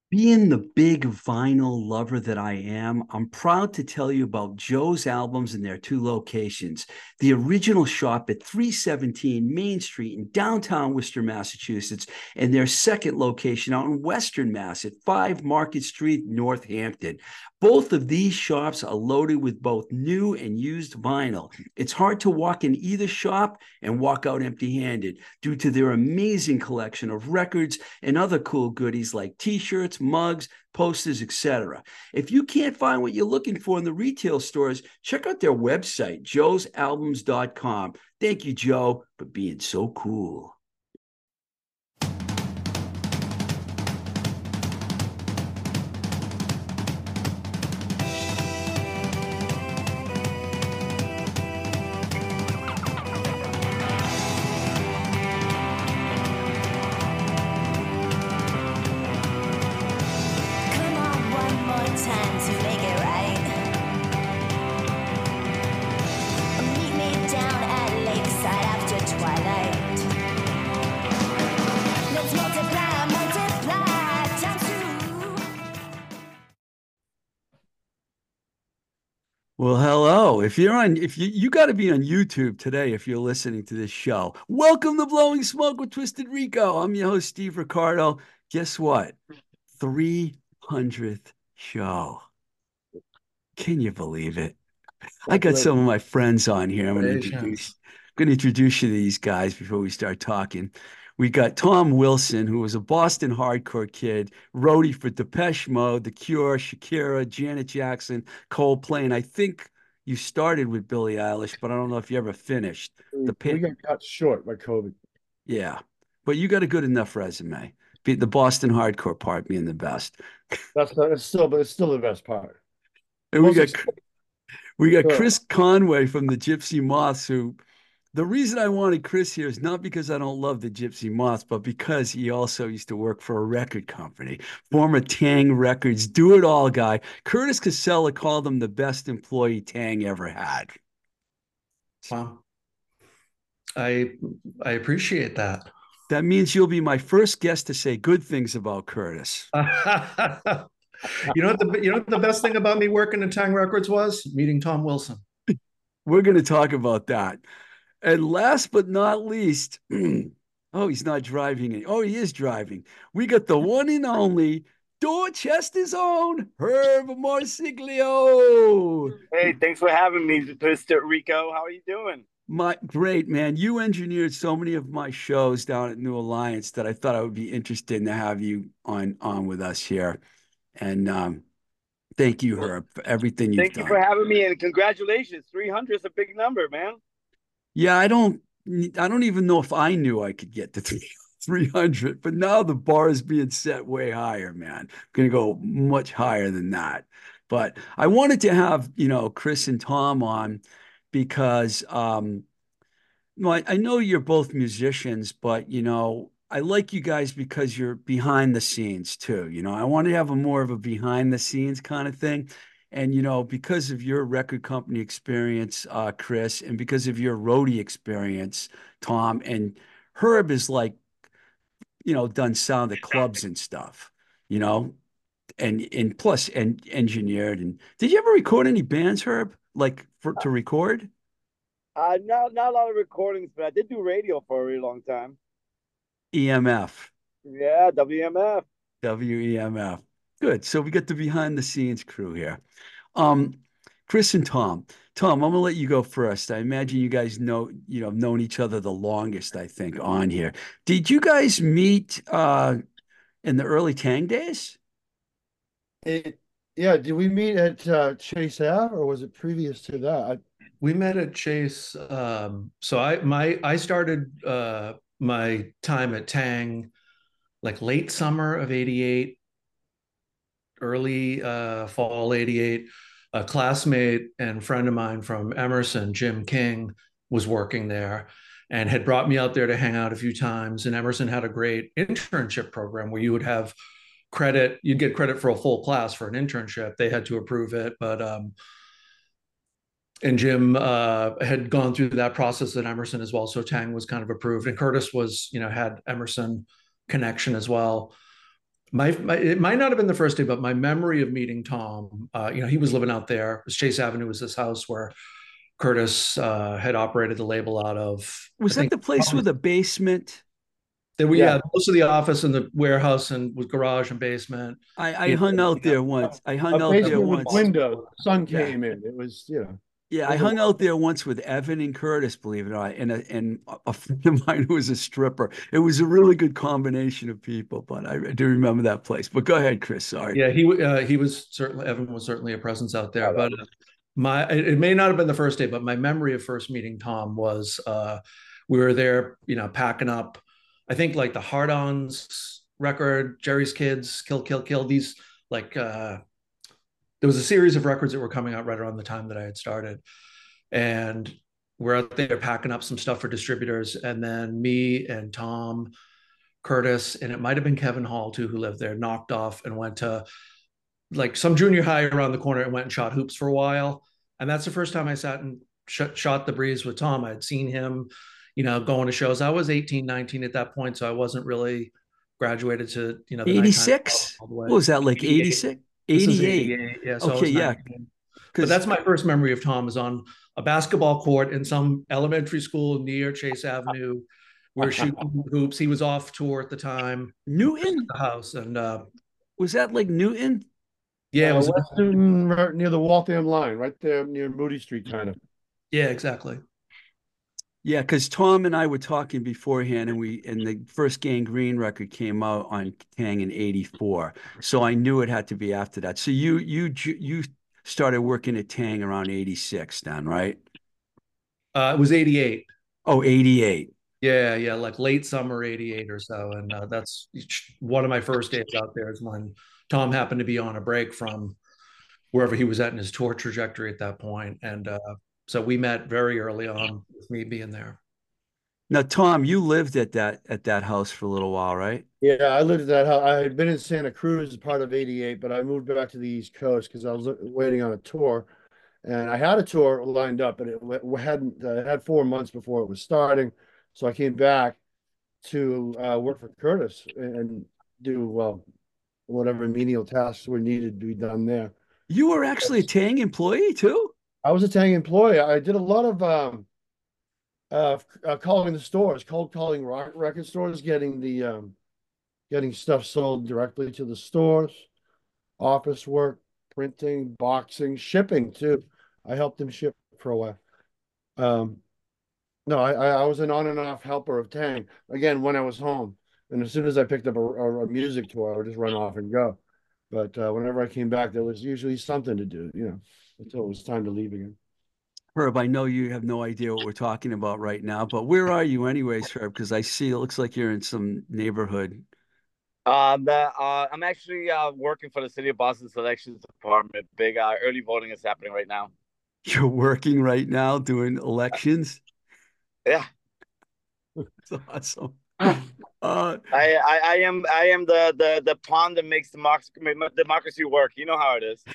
Being the big vinyl lover that I am, I'm proud to tell you about Joe's Albums in their two locations. The original shop at 317 Main Street in downtown Worcester, Massachusetts, and their second location out in Western Mass at 5 Market Street, Northampton. Both of these shops are loaded with both new and used vinyl. It's hard to walk in either shop and walk out empty handed due to their amazing collection of records and other cool goodies like t-shirts, mugs, posters, etc. If you can't find what you're looking for in the retail stores, check out their website, joesalbums.com. Thank you, Joe, for being so cool. Come on, one more time to make it right. Meet me down at Lakeside after twilight. Let's multiply times two. Well, hello. If you got to be on YouTube today if you're listening to this show. Welcome to Blowing Smoke with Twisted Rico. I'm your host, Steve Ricardo. Guess what? 300th show. Can you believe it? I got some of my friends on here. Congratulations. Going to introduce you to these guys before we start talking. We got Tom Wilson, who was a Boston hardcore kid, roadie for Depeche Mode, The Cure, Shakira, Janet Jackson, Coldplay, and I think you started with Billie Eilish, but I don't know if you ever finished. We The pit, got cut short by COVID. yeah, but you got a good enough resume. The Boston hardcore part being the best. But it's still the best part. And we Most got ex- we got uh, Chris Conway from the Gypsy Moths, who the reason I wanted Chris here is not because I don't love the Gypsy Moths, but because he also used to work for a record company, former Tang Records, do-it-all guy. Curtis Casella called him the best employee Tang ever had. Wow. I I appreciate that. That means you'll be my first guest to say good things about Curtis. You know what the best thing about me working at Tang Records was? Meeting Tom Wilson. We're going to talk about that. And last but not least, oh, he's not driving. Oh, he is driving. We got the one and only Dorchester's own Herb Marsiglio. Hey, thanks for having me, Mr. Rico. How are you doing? My great man, you engineered so many of my shows down at New Alliance that I thought I would be interested to have you on with us here. And thank you, Well, Herb, for everything you've thank you for done. having me, and congratulations. 300 is a big number, man. Yeah, I don't even know if I knew I could get to 300, but now the bar is being set way higher, man. I'm gonna go much higher than that. But I wanted to have, Chris and Tom on because I know you're both musicians, but I like you guys because you're behind the scenes too. I want to have a more of a behind the scenes kind of thing. And because of your record company experience, Chris, and because of your roadie experience, Tom, and Herb is like, done sound at clubs and stuff, you know, and plus and engineered. And did you ever record any bands, Herb? Like to record? Not a lot of recordings, but I did do radio for a really long time. EMF. Yeah, WMF. WEMF. Good. So we got the behind the scenes crew here. Um, Chris and Tom. Tom, I'm gonna let you go first. I imagine you guys known each other the longest, I think, on here. Did you guys meet in the early Tang days? it, yeah, did we meet at Chase Ave or was it previous to that? We met at Chase. So I started my time at Tang like late summer of '88, early fall '88. A classmate and friend of mine from Emerson, Jim King, was working there and had brought me out there to hang out a few times. And Emerson had a great internship program where you would have credit, you'd get credit for a full class for an internship. They had to approve it, but and Jim had gone through that process at Emerson as well. So Tang was kind of approved, and Curtis was, had Emerson connection as well. It might not have been the first day, but my memory of meeting Tom, he was living out there. Chase Avenue was this house where Curtis had operated the label out of. I Was that think the place with a basement? there we Yeah. had most of the office and the warehouse and with garage and basement. I hung out there once. I hung A out there basement with once. windows. Sun Yeah. came in. It was, Yeah, I hung out there once with Evan and Curtis, believe it or not, and a friend of mine who was a stripper. It was a really good combination of people, but I do remember that place. But go ahead, Chris. Sorry. Yeah, he was certainly Evan was certainly a presence out there. But it may not have been the first day, but my memory of first meeting Tom was we were there, packing up. I think like the Hard-Ons record, Jerry's Kids, Kill Kill Kill. These like there was a series of records that were coming out right around the time that I had started, and we're out there packing up some stuff for distributors, and then me and Tom, Curtis, and it might have been Kevin Hall too, who lived there, knocked off and went to like some junior high around the corner and went and shot hoops for a while. And that's the first time I sat and shot the breeze with Tom. I'd seen him, going to shows. I was 18, 19 at that point, so I wasn't really graduated to, the 86? What was that, like 86? 88. 88. Yeah. So okay, yeah. But that's my first memory of Tom is on a basketball court in some elementary school near Chase Avenue. We were shooting hoops. He was off tour at the time. Newton? The house. And was that like Newton? Yeah, it was West Newton, right near the Waltham line, right there near Moody Street, kind of. Yeah, exactly. Yeah, because Tom and I were talking beforehand, and the first Gangrene record came out on Tang in '84, so I knew it had to be after that. So you started working at Tang around '86, then, right? It was 88. Oh, '88. Yeah, like late summer '88 or so, and that's one of my first days out there is when Tom happened to be on a break from wherever he was at in his tour trajectory at that point, and so we met very early on with me being there. Now, Tom, you lived at that house for a little while, right? Yeah, I lived at that house. I had been in Santa Cruz as part of '88, but I moved back to the East Coast because I was waiting on a tour, and I had a tour lined up, but it hadn't had 4 months before it was starting. So I came back to work for Curtis and do whatever menial tasks were needed to be done there. You were actually a Tang employee too? I was a Tang employee. I did a lot of calling the stores, cold calling record stores, getting stuff sold directly to the stores, office work, printing, boxing, shipping too. I helped them ship for a while. No, I was an on and off helper of Tang again when I was home, and as soon as I picked up a music tour, I would just run off and go. But whenever I came back, there was usually something to do, until it was time to leave again. Herb, I know you have no idea what we're talking about right now, but where are you anyways, Herb? Because I see it looks like you're in some neighborhood. I'm actually working for the City of Boston Selections Department. Big early voting is happening right now. You're working right now doing elections? Yeah. That's awesome. I am the pawn that makes democracy work. You know how it is.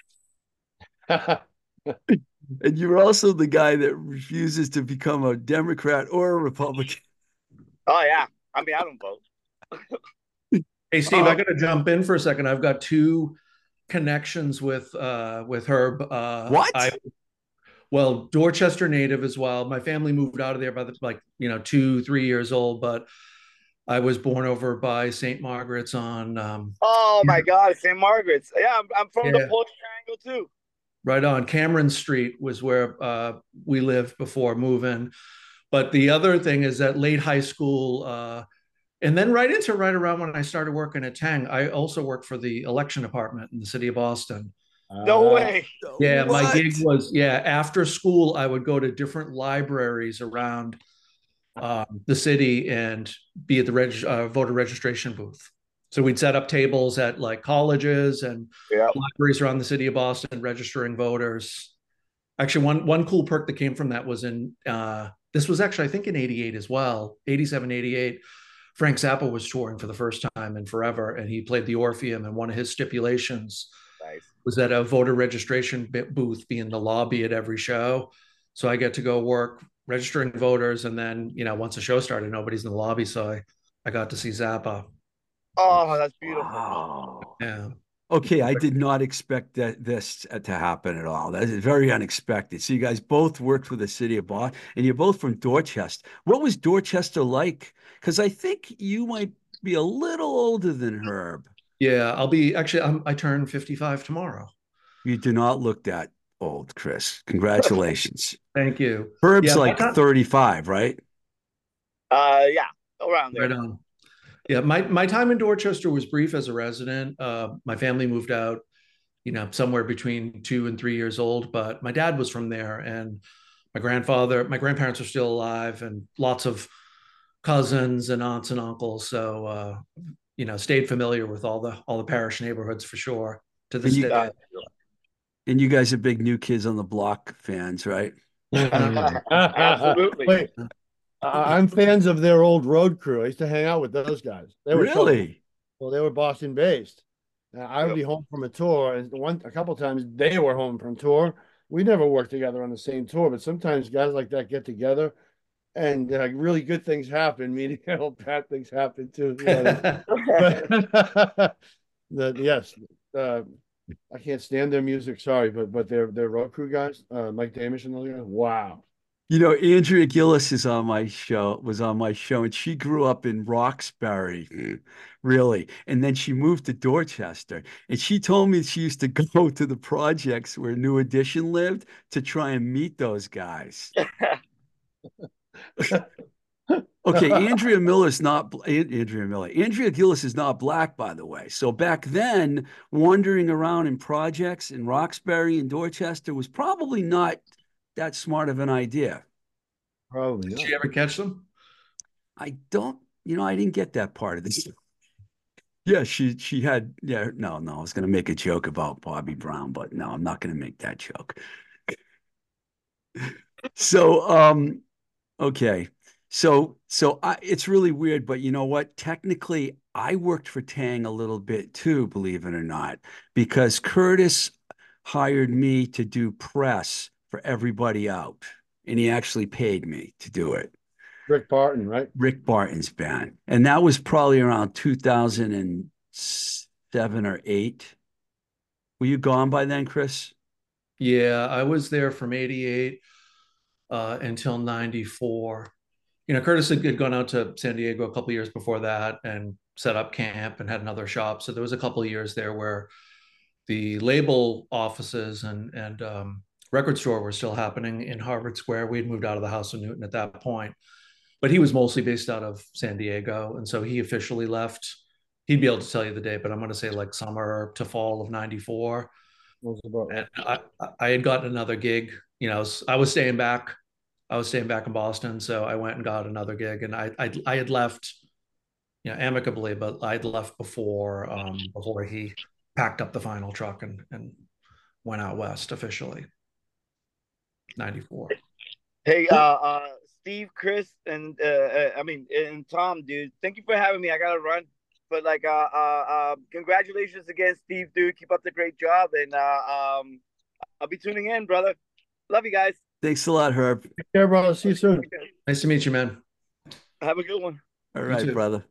And you're also the guy that refuses to become a Democrat or a Republican. Oh yeah. I mean, I don't vote. Hey Steve, I got to jump in for a second. I've got two connections with Herb. What? Well, Dorchester native as well. My family moved out of there by 2-3 years old, but I was born over by St. Margaret's on. Oh my God, St. Margaret's. Yeah, I'm from the Polish Triangle too. Right on. Cameron Street was where we lived before moving. But the other thing is that late high school, and then right around when I started working at Tang, I also worked for the election department in the city of Boston. No way. Yeah, What? my gig was, after school, I would go to different libraries around the city and be at the voter registration booth. So we'd set up tables at like colleges and libraries around the city of Boston, registering voters. Actually, one cool perk that came from that was this was actually, I think in '88 as well, '87, '88. Frank Zappa was touring for the first time in forever, and he played the Orpheum, and one of his stipulations was that a voter registration booth be in the lobby at every show. So I get to go work registering voters, and then, once the show started, nobody's in the lobby, so I got to see Zappa. Oh, that's beautiful. Wow. Yeah. Okay, I did not expect this to happen at all. That is very unexpected. So you guys both worked for the city of Boston, and you're both from Dorchester. What was Dorchester like? Because I think you might be a little older than Herb. Yeah, I turn 55 tomorrow. You do not look that old, Chris. Congratulations. Thank you. Herb's Yeah, my like time, 35, right? Yeah, around right there. on. Yeah, my time in Dorchester was brief as a resident. My family moved out, somewhere between 2 and 3 years old, but my dad was from there, and my grandparents are still alive, and lots of cousins and aunts and uncles. So, stayed familiar with all the parish neighborhoods for sure to And this you day. and you guys are big New Kids on the Block fans, right? Absolutely. Wait, I'm fans of their old road crew. I used to hang out with those guys. They were so Really? well. They were Boston based. I would Yep. be home from a tour, and a couple times they were home from tour. We never worked together on the same tour, but sometimes guys like that get together, and really good things happen. Meaning, bad things happen too. But yes, uh, I can't stand their music. Sorry, but they're road crew guys, Mike Damish and those guys. Wow. You know, Andrea Gillis was on my show, and she grew up in Roxbury, really. And then she moved to Dorchester. And she told me she used to go to the projects where New Edition lived to try and meet those guys. Okay, Andrea Miller. Andrea Gillis is not black, by the way. So back then, wandering around in projects in Roxbury and Dorchester was probably not that smart of an idea. Probably Did not. you ever catch them? I don't, I didn't get that part of this. Yeah, she had, yeah, no, I was gonna make a joke about Bobby Brown, but no, I'm not gonna make that joke. So, okay. It's really weird, but you know what? Technically, I worked for Tang a little bit too, believe it or not, because Curtis hired me to do press for everybody out, and he actually paid me to do it. Rick Barton, right? Rick Barton's band. And that was probably around 2007 or 8. Were you gone by then, Chris? Yeah, I was there from 88 until 94. Curtis had gone out to San Diego a couple of years before that and set up camp and had another shop. So there was a couple of years there where the label offices and record store were still happening in Harvard Square. We had moved out of the House of Newton at that point, but he was mostly based out of San Diego, and so he officially left. He'd be able to tell you the date, but I'm going to say like summer to fall of '94. Was about And I had gotten another gig. I was staying back. I was staying back in Boston, so I went and got another gig, and I had left, amicably, but I'd left before he packed up the final truck and went out west officially. '94. Hey, Steve, Chris, and and Tom, dude. Thank you for having me. I gotta run, but congratulations again, Steve, dude. Keep up the great job, and I'll be tuning in, brother. Love you guys. Thanks a lot, Herb. Take care, brother. See you soon. Nice to meet you, man. Have a good one. All You right, too. brother.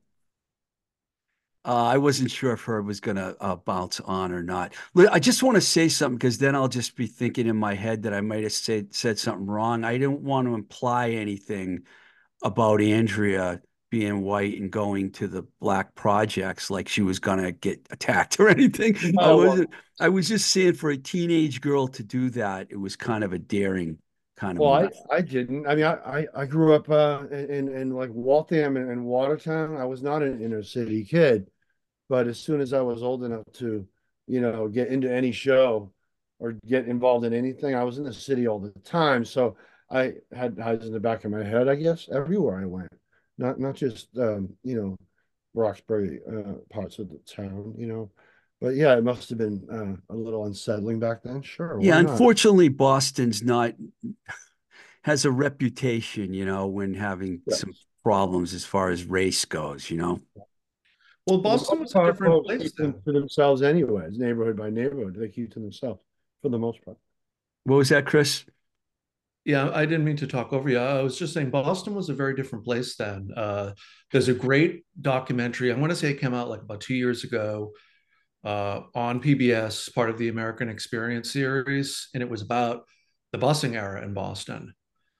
I wasn't sure if Herb was going to bounce on or not. Look, I just want to say something because then I'll just be thinking in my head that I might have said something wrong. I didn't want to imply anything about Andrea being white and going to the black projects like she was going to get attacked or anything. I Oh, well, wasn't. I was just saying for a teenage girl to do that, it was kind of a daring kind of well, move. I didn't. I mean, I grew up in like Waltham and Watertown. I was not an inner city kid, but as soon as I was old enough to, get into any show or get involved in anything, I was in the city all the time. So I had eyes in the back of my head, I guess, everywhere I went. Not just Roxbury parts of the town. But yeah, it must have been a little unsettling back then. Sure, Yeah, why not? unfortunately, Boston's not has a reputation, when having some Yes. problems as far as race goes. Well, For the Boston most was a part, different folks place keep them then. to themselves anyways, neighborhood by neighborhood. They keep to themselves for the most part. What was that, Chris? Yeah, I didn't mean to talk over you. I was just saying Boston was a very different place then. There's a great documentary. I want to say it came out like about 2 years ago on PBS, part of the American Experience series, and it was about the busing era in Boston.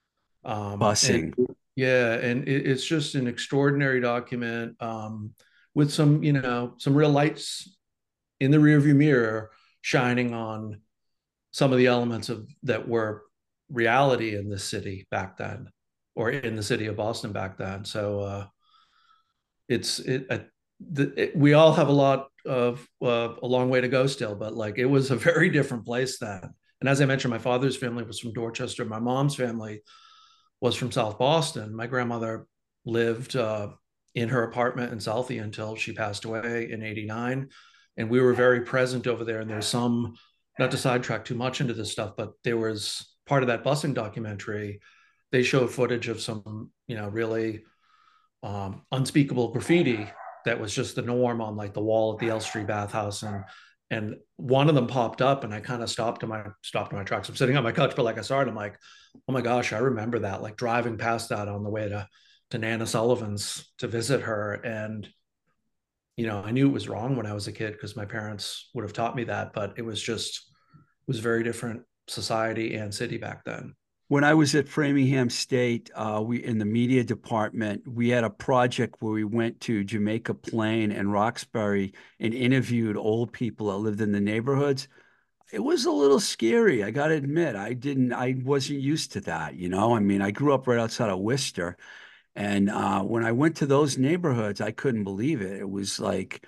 And Busing. yeah, and it's just an extraordinary document with some, some real lights in the rearview mirror shining on some of the elements of that were reality in the city back then, or in the city of Boston back then. So it's it, we all have a lot of a long way to go still, but like it was a very different place then. And as I mentioned, my father's family was from Dorchester. My mom's family was from South Boston. My grandmother lived in her apartment in Southie until she passed away in '89. And we were very present over there. And there's some, not to sidetrack too much into this stuff, but there was part of that busing documentary. They showed footage of some, really unspeakable graffiti that was just the norm on like the wall at the Elstree bathhouse. And one of them popped up and I kind of stopped in my tracks. I'm sitting on my couch, but like I saw it, I'm like, oh my gosh, I remember that, like driving past that on the way to Nana Sullivan's to visit her. And, I knew it was wrong when I was a kid because my parents would have taught me that, but it was very different society and city back then. When I was at Framingham State, we in the media department, we had a project where we went to Jamaica Plain and Roxbury and interviewed old people that lived in the neighborhoods. It was a little scary, I got to admit. I wasn't used to that, you know. I mean, I grew up right outside of Worcester, and when I went to those neighborhoods, I couldn't believe it. It was like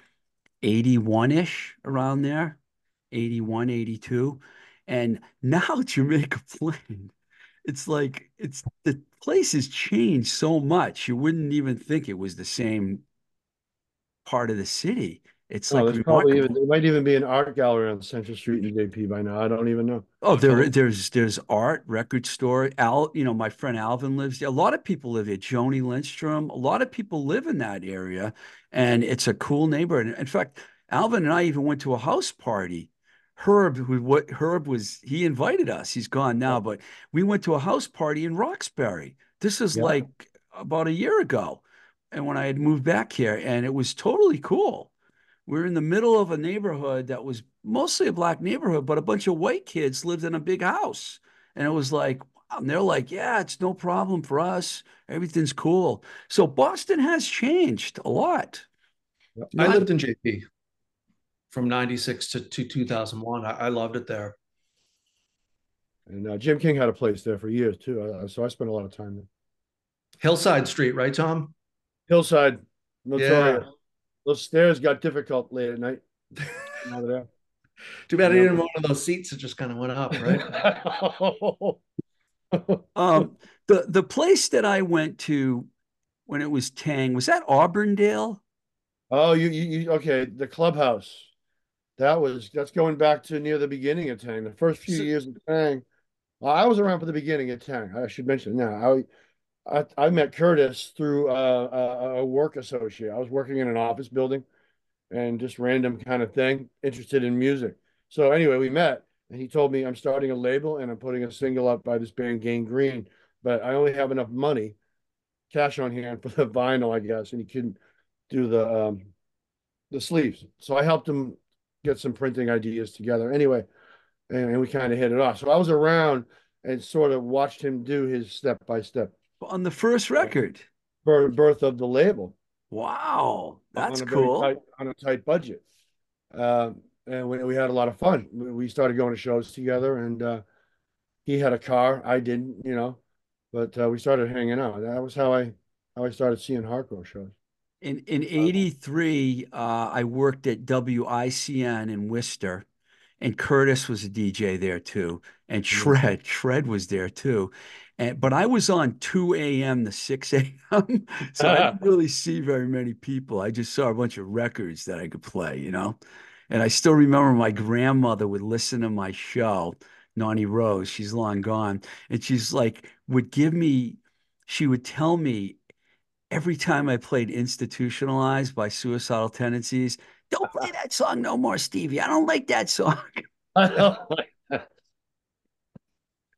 81-ish around there, 81, 82. And now Jamaica Plain, it's like the place has changed so much. You wouldn't even think it was the same part of the city. It's Oh, like there's probably even remarkable. there might even be an art gallery on Central Street in JP by now. I don't even know. Oh, Oh, there's art, record store. My friend Alvin lives there. A lot of people live there. Joni Lindstrom. A lot of people live in that area, and it's a cool neighborhood. In fact, Alvin and I even went to a house party. Herb was he invited us. He's gone now, but we went to a house party in Roxbury. This is Yeah. like about a year ago, and when I had moved back here, and it was totally cool. We're in the middle of a neighborhood that was mostly a black neighborhood, but a bunch of white kids lived in a big house. And it was like, wow. And they're like, yeah, it's no problem for us. Everything's cool. So Boston has changed a lot. Yeah. I Not, lived in JP from 96 to 2001. I loved it there. And Jim King had a place there for years too. So I spent a lot of time there. Hillside Street, right, Tom? Hillside, Yeah. notorious. Those stairs got difficult late at night. Over there. Too bad I Yeah. didn't have one of those seats that just kind of went up, right? um, the place that I went to when it was Tang, was that Auburndale? Oh, okay. The clubhouse. That's going back to near the beginning of Tang. The first few So, years of Tang. I was around for the beginning of Tang. I should mention it now. I met Curtis through a work associate. I was working in an office building and just random kind of thing, interested in music. So anyway, we met and he told me I'm starting a label and I'm putting a single up by this band Gang Green, but I only have enough money, cash on hand for the vinyl, I guess, and he couldn't do the sleeves. So I helped him get some printing ideas together. Anyway, and we kind of hit it off. So I was around and sort of watched him do his step by step on the first record. birth of the label Wow, on that's a very cool. tight budget. And we had a lot of fun. We started going to shows together, and he had a car. I didn't, but we started hanging out. That was how I started seeing hardcore shows. In 83, I worked at WICN in Worcester, and Curtis was a DJ there too, and Yeah. Shred was there too. But I was on 2 a.m. to 6 a.m., so I didn't really see very many people. I just saw a bunch of records that I could play, you know? And I still remember my grandmother would listen to my show, Nani Rose, she's long gone, and she's like, she would tell me every time I played Institutionalized by Suicidal Tendencies, don't play that song no more, Stevie. I don't like that song. I know.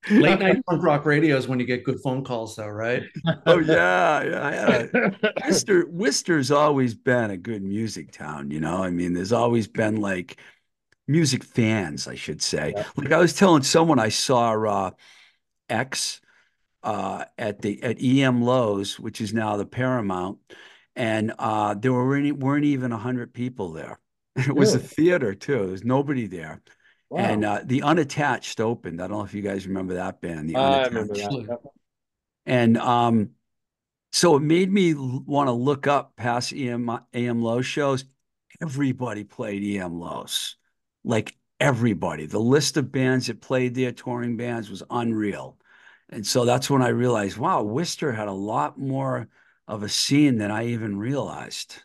Late night punk rock radio is when you get good phone calls, though, right? Oh yeah, yeah. I had a Worcester's always been a good music town, you know. I mean, there's always been like music fans, I should say. Yeah. Like I was telling someone I saw X at EM Lowe's, which is now the Paramount, and there weren't even 100 people there. It was a Really? theater too. There was nobody there. And Wow. the Unattached opened. I don't know if you guys remember that band, the I remember Unattached. that. Actually, Yep. And so it made me want to look up past AM Low shows. Everybody played EM Lows, like everybody. The list of bands that played there, touring bands, was unreal. And so that's when I realized, wow, Worcester had a lot more of a scene than I even realized.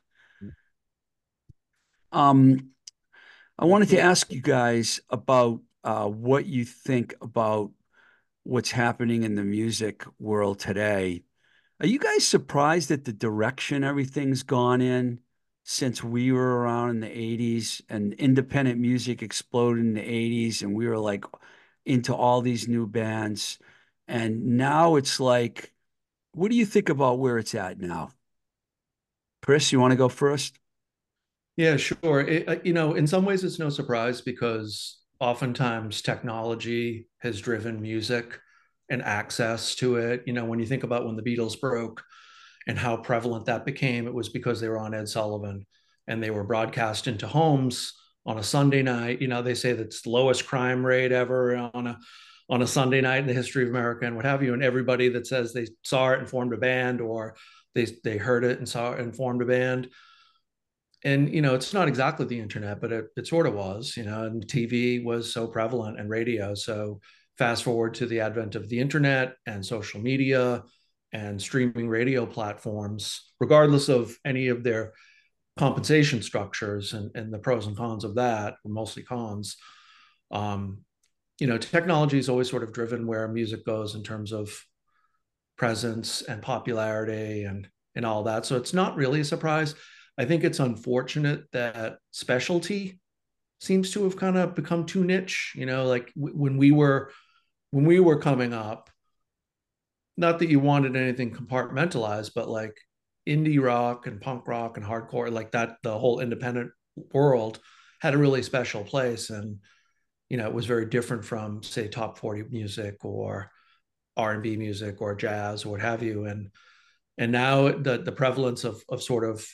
Um, I That's wanted to great. ask you guys about what you think about what's happening in the music world today. Are you guys surprised at the direction everything's gone in since we were around in the 80s and independent music exploded in the 80s and we were like into all these new bands? And now it's like, what do you think about where it's at now? Chris, you want to go first? yeah, sure. In some ways, it's no surprise because oftentimes technology has driven music and access to it. When you think about when the Beatles broke and how prevalent that became, it was because they were on Ed Sullivan and they were broadcast into homes on a Sunday night. They say that's the lowest crime rate ever on a Sunday night in the history of America and what have you. And everybody that says they saw it and formed a band, or they heard it and saw it and formed a band. And it's not exactly the internet, but it sort of was. And TV was so prevalent and radio. So fast forward to the advent of the internet and social media and streaming radio platforms, regardless of any of their compensation structures and the pros and cons of that, mostly cons. um, Technology is always sort of driven where music goes in terms of presence and popularity and all that. So it's not really a surprise. I think it's unfortunate that specialty seems to have kind of become too niche. Like when we were coming up, not that you wanted anything compartmentalized, but like indie rock and punk rock and hardcore, like that, the whole independent world had a really special place. And it was very different from, say, top 40 music or R&B music or jazz or what have you. And now the prevalence of sort of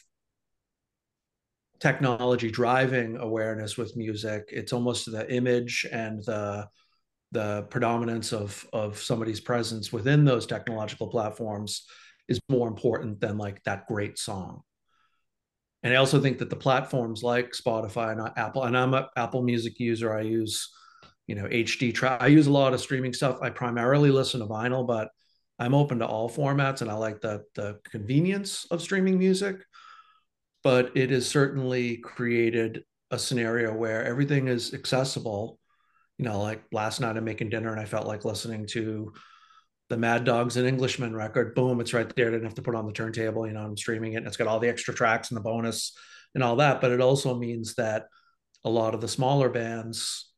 technology driving awareness with music, it's almost the image and the predominance of somebody's presence within those technological platforms is more important than like that great song. And I also think that the platforms like Spotify and Apple, and I'm an Apple Music user. I use, HD track. I use a lot of streaming stuff. I primarily listen to vinyl, but I'm open to all formats, and I like the convenience of streaming music. But it has certainly created a scenario where everything is accessible. Like last night I'm making dinner and I felt like listening to the Mad Dogs and Englishmen record. Boom, it's right there. I didn't have to put it on the turntable. I'm streaming it and it's got all the extra tracks and the bonus and all that. But it also means that a lot of the smaller bands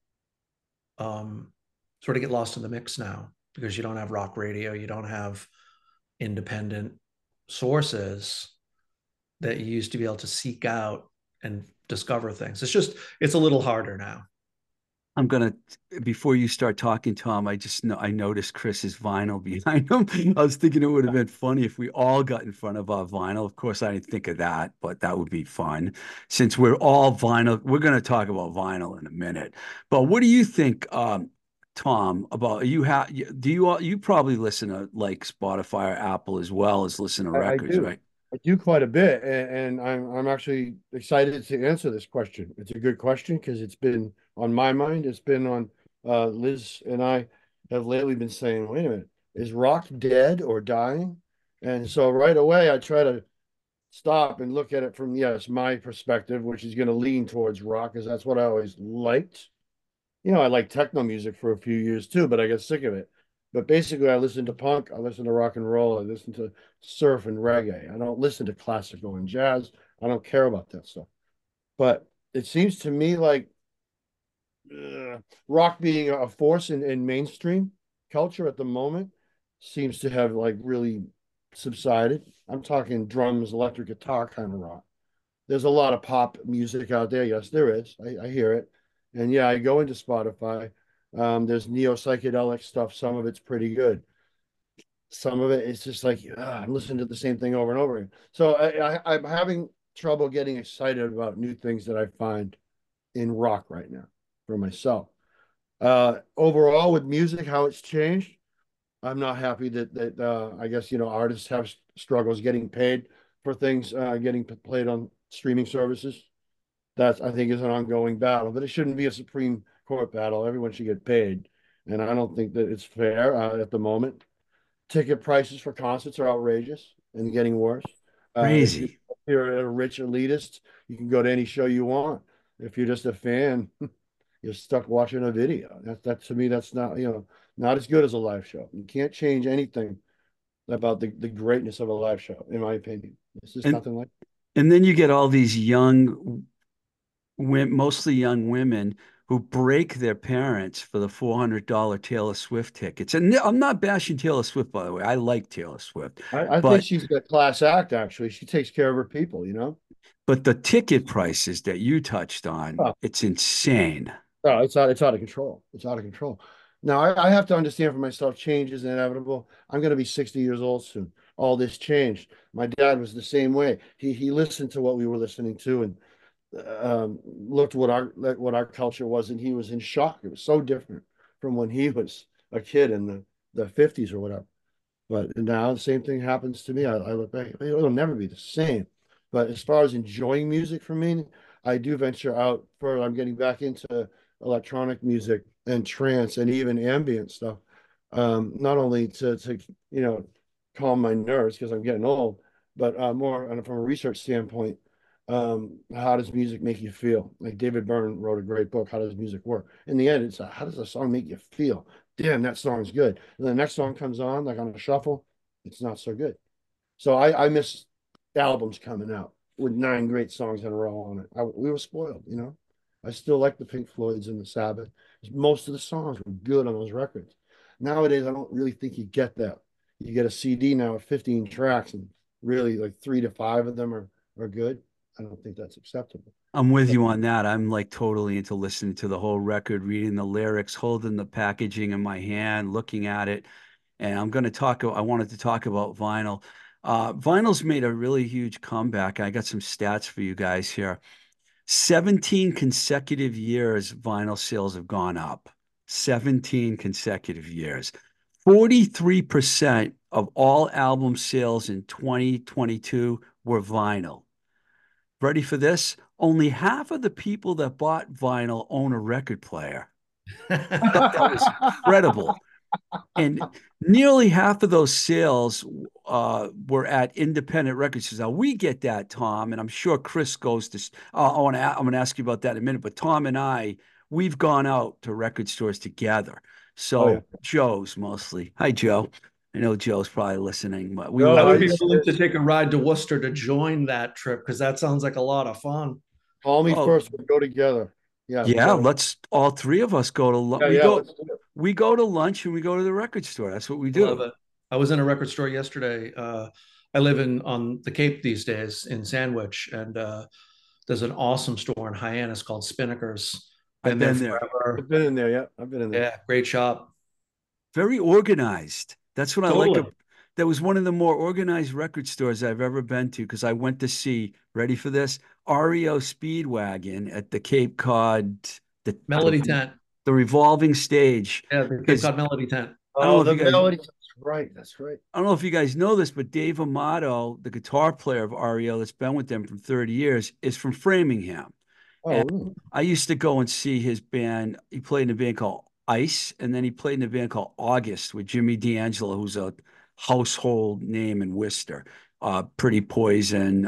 um, sort of get lost in the mix now because you don't have rock radio, you don't have independent sources that you used to be able to seek out and discover things. It's a little harder now. I'm gonna before you start talking, Tom, I just know I noticed Chris's vinyl behind him. I was thinking it would have been funny if we all got in front of our vinyl. Of course, I didn't think of that, but that would be fun. Since we're all vinyl, we're gonna talk about vinyl in a minute. But what do you think, Tom, about do you all you probably listen to like Spotify or Apple as well as listen to I records, do. right? I do quite a bit, and I'm actually excited to answer this question. It's a good question because it's been on my mind. It's been on Liz and I have lately been saying, wait a minute, is rock dead or dying? And so right away I try to stop and look at it from, yes, my perspective, which is going to lean towards rock, because that's what I always liked. I liked techno music for a few years too, but I got sick of it. But basically, I listen to punk, I listen to rock and roll, I listen to surf and reggae. I don't listen to classical and jazz. I don't care about that stuff. But it seems to me like rock being a force in mainstream culture at the moment seems to have like really subsided. I'm talking drums, electric guitar kind of rock. There's a lot of pop music out there. Yes, there is. I hear it. And yeah, I go into Spotify. There's neo psychedelic stuff. Some of it's pretty good. Some of it is just like I'm listening to the same thing over and over again. So I'm having trouble getting excited about new things that I find in rock right now for myself. Overall, with music, how it's changed, I'm not happy that I guess artists have struggles getting paid for things getting played on streaming services. That I think is an ongoing battle, but it shouldn't be a Supreme Court battle. Everyone should get paid, and I don't think that it's fair at the moment. Ticket prices for concerts are outrageous and getting worse. If Crazy. you're a rich elitist, you can go to any show you want. If you're just a fan, you're stuck watching a video. That to me, that's not not as good as a live show. You can't change anything about the greatness of a live show, in my opinion. It's just And nothing like. and then you get all these young, mostly young women who break their parents for the $400 Taylor Swift tickets. And I'm not bashing Taylor Swift, by the way. I like Taylor Swift, I think but she's a class act. Actually, she takes care of her people. but the ticket prices that you touched on, Oh, it's insane. no, it's out of control. It's out of control. Now I have to understand for myself, change is inevitable. I'm going to be 60 years old soon. All this changed. My dad was the same way. He listened to what we were listening to and looked what our culture was, and he was in shock. It was so different from when he was a kid in the 50s or whatever. But now the same thing happens to me. I look back, it'll never be the same. But as far as enjoying music for me, I do venture out for, I'm getting back into electronic music and trance and even ambient stuff. Not only to calm my nerves because I'm getting old, but more from a research standpoint, how does music make you feel? Like David Byrne wrote a great book, How Does Music Work? In the end, it's how does a song make you feel? Damn, that song's good. And the next song comes on, like on a shuffle, it's not so good. So I miss albums coming out with 9 great songs in a row on it. We were spoiled. I still like the Pink Floyds and the Sabbath. Most of the songs were good on those records. Nowadays, I don't really think you get that. You get a CD now with 15 tracks, and really like 3 to 5 of them are good. I don't think that's acceptable. I'm with So, you on that. I'm like totally into listening to the whole record, reading the lyrics, holding the packaging in my hand, looking at it. And I wanted to talk about vinyl. Vinyl's made a really huge comeback. I got some stats for you guys here. 17 consecutive years, vinyl sales have gone up. 17 consecutive years. 43% of all album sales in 2022 were vinyl. Ready for this? Only half of the people that bought vinyl own a record player. Thought that was incredible. And nearly half of those sales were at independent record stores. Now we get that, Tom, and I'm sure Chris goes to. I'm going to ask you about that in a minute. But Tom and I, we've gone out to record stores together. oh yeah. So Joe's mostly. Hi, Joe. I know Joe's probably listening, but we No, I went would out. be willing to take a ride to Worcester to join that trip because that sounds like a lot of fun. call me Oh, first. We'll go together. Yeah, we yeah. got to. Let's all three of us go to Yeah, yeah. Let's do it. we go to lunch and we go to the record store. That's what we I love do. it. I was in a record store yesterday. I live on the Cape these days in Sandwich, and there's an awesome store in Hyannis called Spinnaker's. I've Been there been there. forever. I've been in there. Yeah, I've been in there. Yeah, great shop. Very organized. That's what I like. Totally. That was one of the more organized record stores I've ever been to because I went to see, ready for this, REO Speedwagon at the Cape Cod, Melody Tent. the revolving stage. Yeah, the Cape Because Cod Melody Tent. I don't know Oh, if the you guys, melody. That's right. That's right. I don't know if you guys know this, but Dave Amato, the guitar player of REO that's been with them for 30 years, is from Framingham. Oh, And really? I used to go and see his band. He played in a band called Ice, and then he played in a band called August with Jimmy D'Angelo, who's a household name in Worcester. Pretty Poison,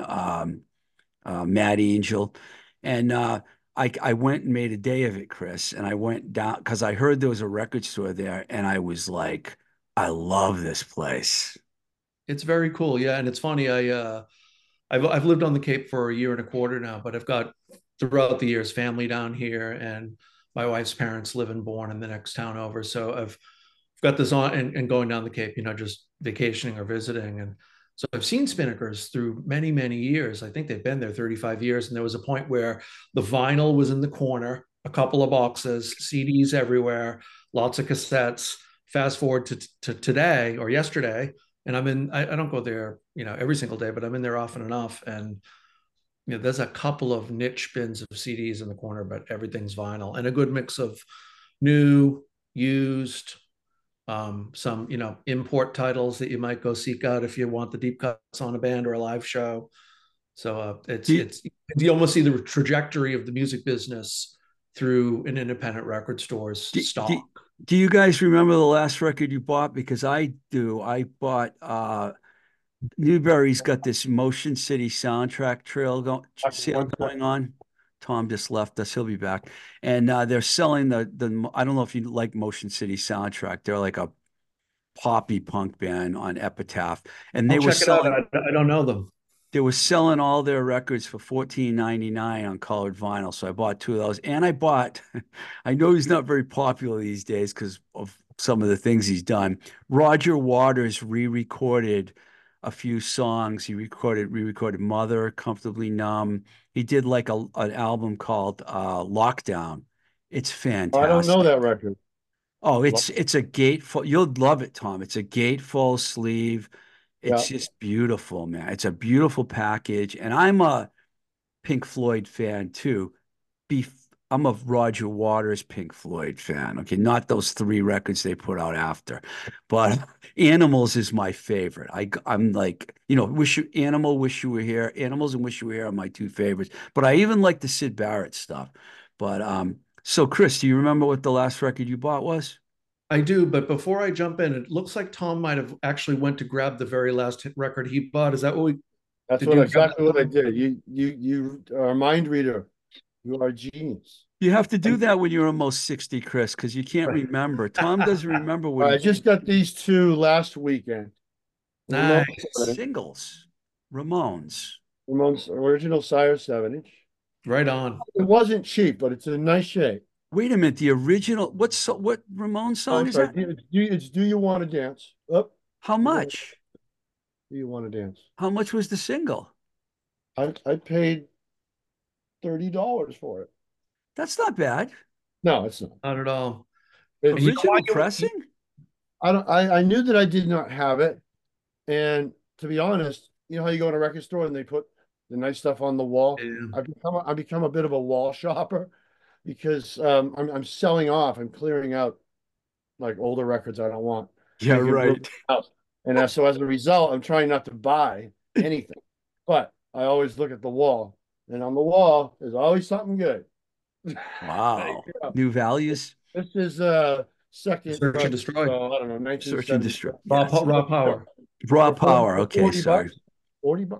Mad Angel, and I went and made a day of it, Chris. And I went down because I heard there was a record store there, and I was like, I love this place. It's very cool. Yeah, and it's funny. I've lived on the Cape for a year and a quarter now, but I've got throughout the years family down here, and my wife's parents live in Bourne in the next town over. So I've got this on and going down the Cape, just vacationing or visiting. And so I've seen Spinnakers through many, many years. I think they've been there 35 years. And there was a point where the vinyl was in the corner, a couple of boxes, CDs everywhere, lots of cassettes. Fast forward to today or yesterday, and I don't go there, every single day, but I'm in there often enough. And there's a couple of niche bins of CDs in the corner, but everything's vinyl and a good mix of new, used, some import titles that you might go seek out if you want the deep cuts on a band or a live show. So you almost see the trajectory of the music business through an independent record store's stock. Do you guys remember the last record you bought? Because I do. I bought Newberry's got this Motion City soundtrack sale going on. Tom just left us. He'll be back. And they're selling the I don't know if you like Motion City soundtrack. They're like a poppy punk band on Epitaph. And they were selling, I don't know them. They were selling all their records for $14.99 on colored vinyl. So I bought two of those. And I know he's not very popular these days because of some of the things he's done. Roger Waters re-recorded a few songs. He re-recorded Mother, Comfortably Numb. He did like an album called Lockdown. It's fantastic. I don't know that record. Oh, it's a gatefold. You'll love it, Tom. It's a gatefold sleeve. It's just beautiful, man. It's a beautiful package. And I'm a Pink Floyd fan too. I'm a Roger Waters Pink Floyd fan. Okay, not those three records they put out after, but Animals is my favorite. I'm like, Wish You Were Here. Animals and Wish You Were Here are my two favorites. But I even like the Syd Barrett stuff. But so Chris, do you remember what the last record you bought was? I do, but before I jump in, it looks like Tom might have actually went to grab the very last record he bought. Is that what we? That's exactly what I did. You are a mind reader. You are a genius. You have to do that when you're almost 60, Chris, because you can't remember. Tom doesn't remember what I just got these two last weekend. Nice. Singles. Ramones original Sire 7-inch. Right on. It wasn't cheap, but it's in a nice shape. Wait a minute. The original, what Ramones song is that? It's Do You Want to Dance? How much? Do You Want to Dance? How much was the single? I paid $30 for it. That's not bad. No, it's not. Not at all. Original pressing? I knew that I did not have it. And to be honest, you know how you go in a record store and they put the nice stuff on the wall? Yeah. I've become a bit of a wall shopper because I'm selling off. I'm clearing out like older records I don't want. Yeah, right. And so as a result, I'm trying not to buy anything. But I always look at the wall. And on the wall, there's always something good. Wow. New Values. This is second Search and Destroy. I don't know, 1970. Search and Destroy. Raw Power. Raw Power. Okay, sorry. $40.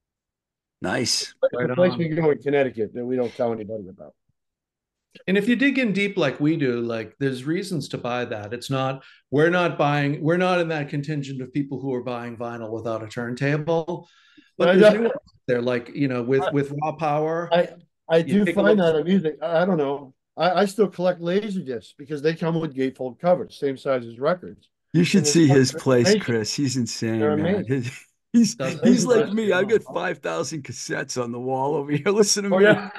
Nice. It's a place we go in Connecticut that we don't tell anybody about. And if you dig in deep like we do, like there's reasons to buy that. We're not in that contingent of people who are buying vinyl without a turntable. But they're like, with Raw Power. I do find that amusing. I don't know. I still collect laser discs because they come with gatefold covers, same size as records. You should see his place, Chris. He's insane, man. He's like me. I've got 5,000 cassettes on the wall over here. Listen to me. Yeah.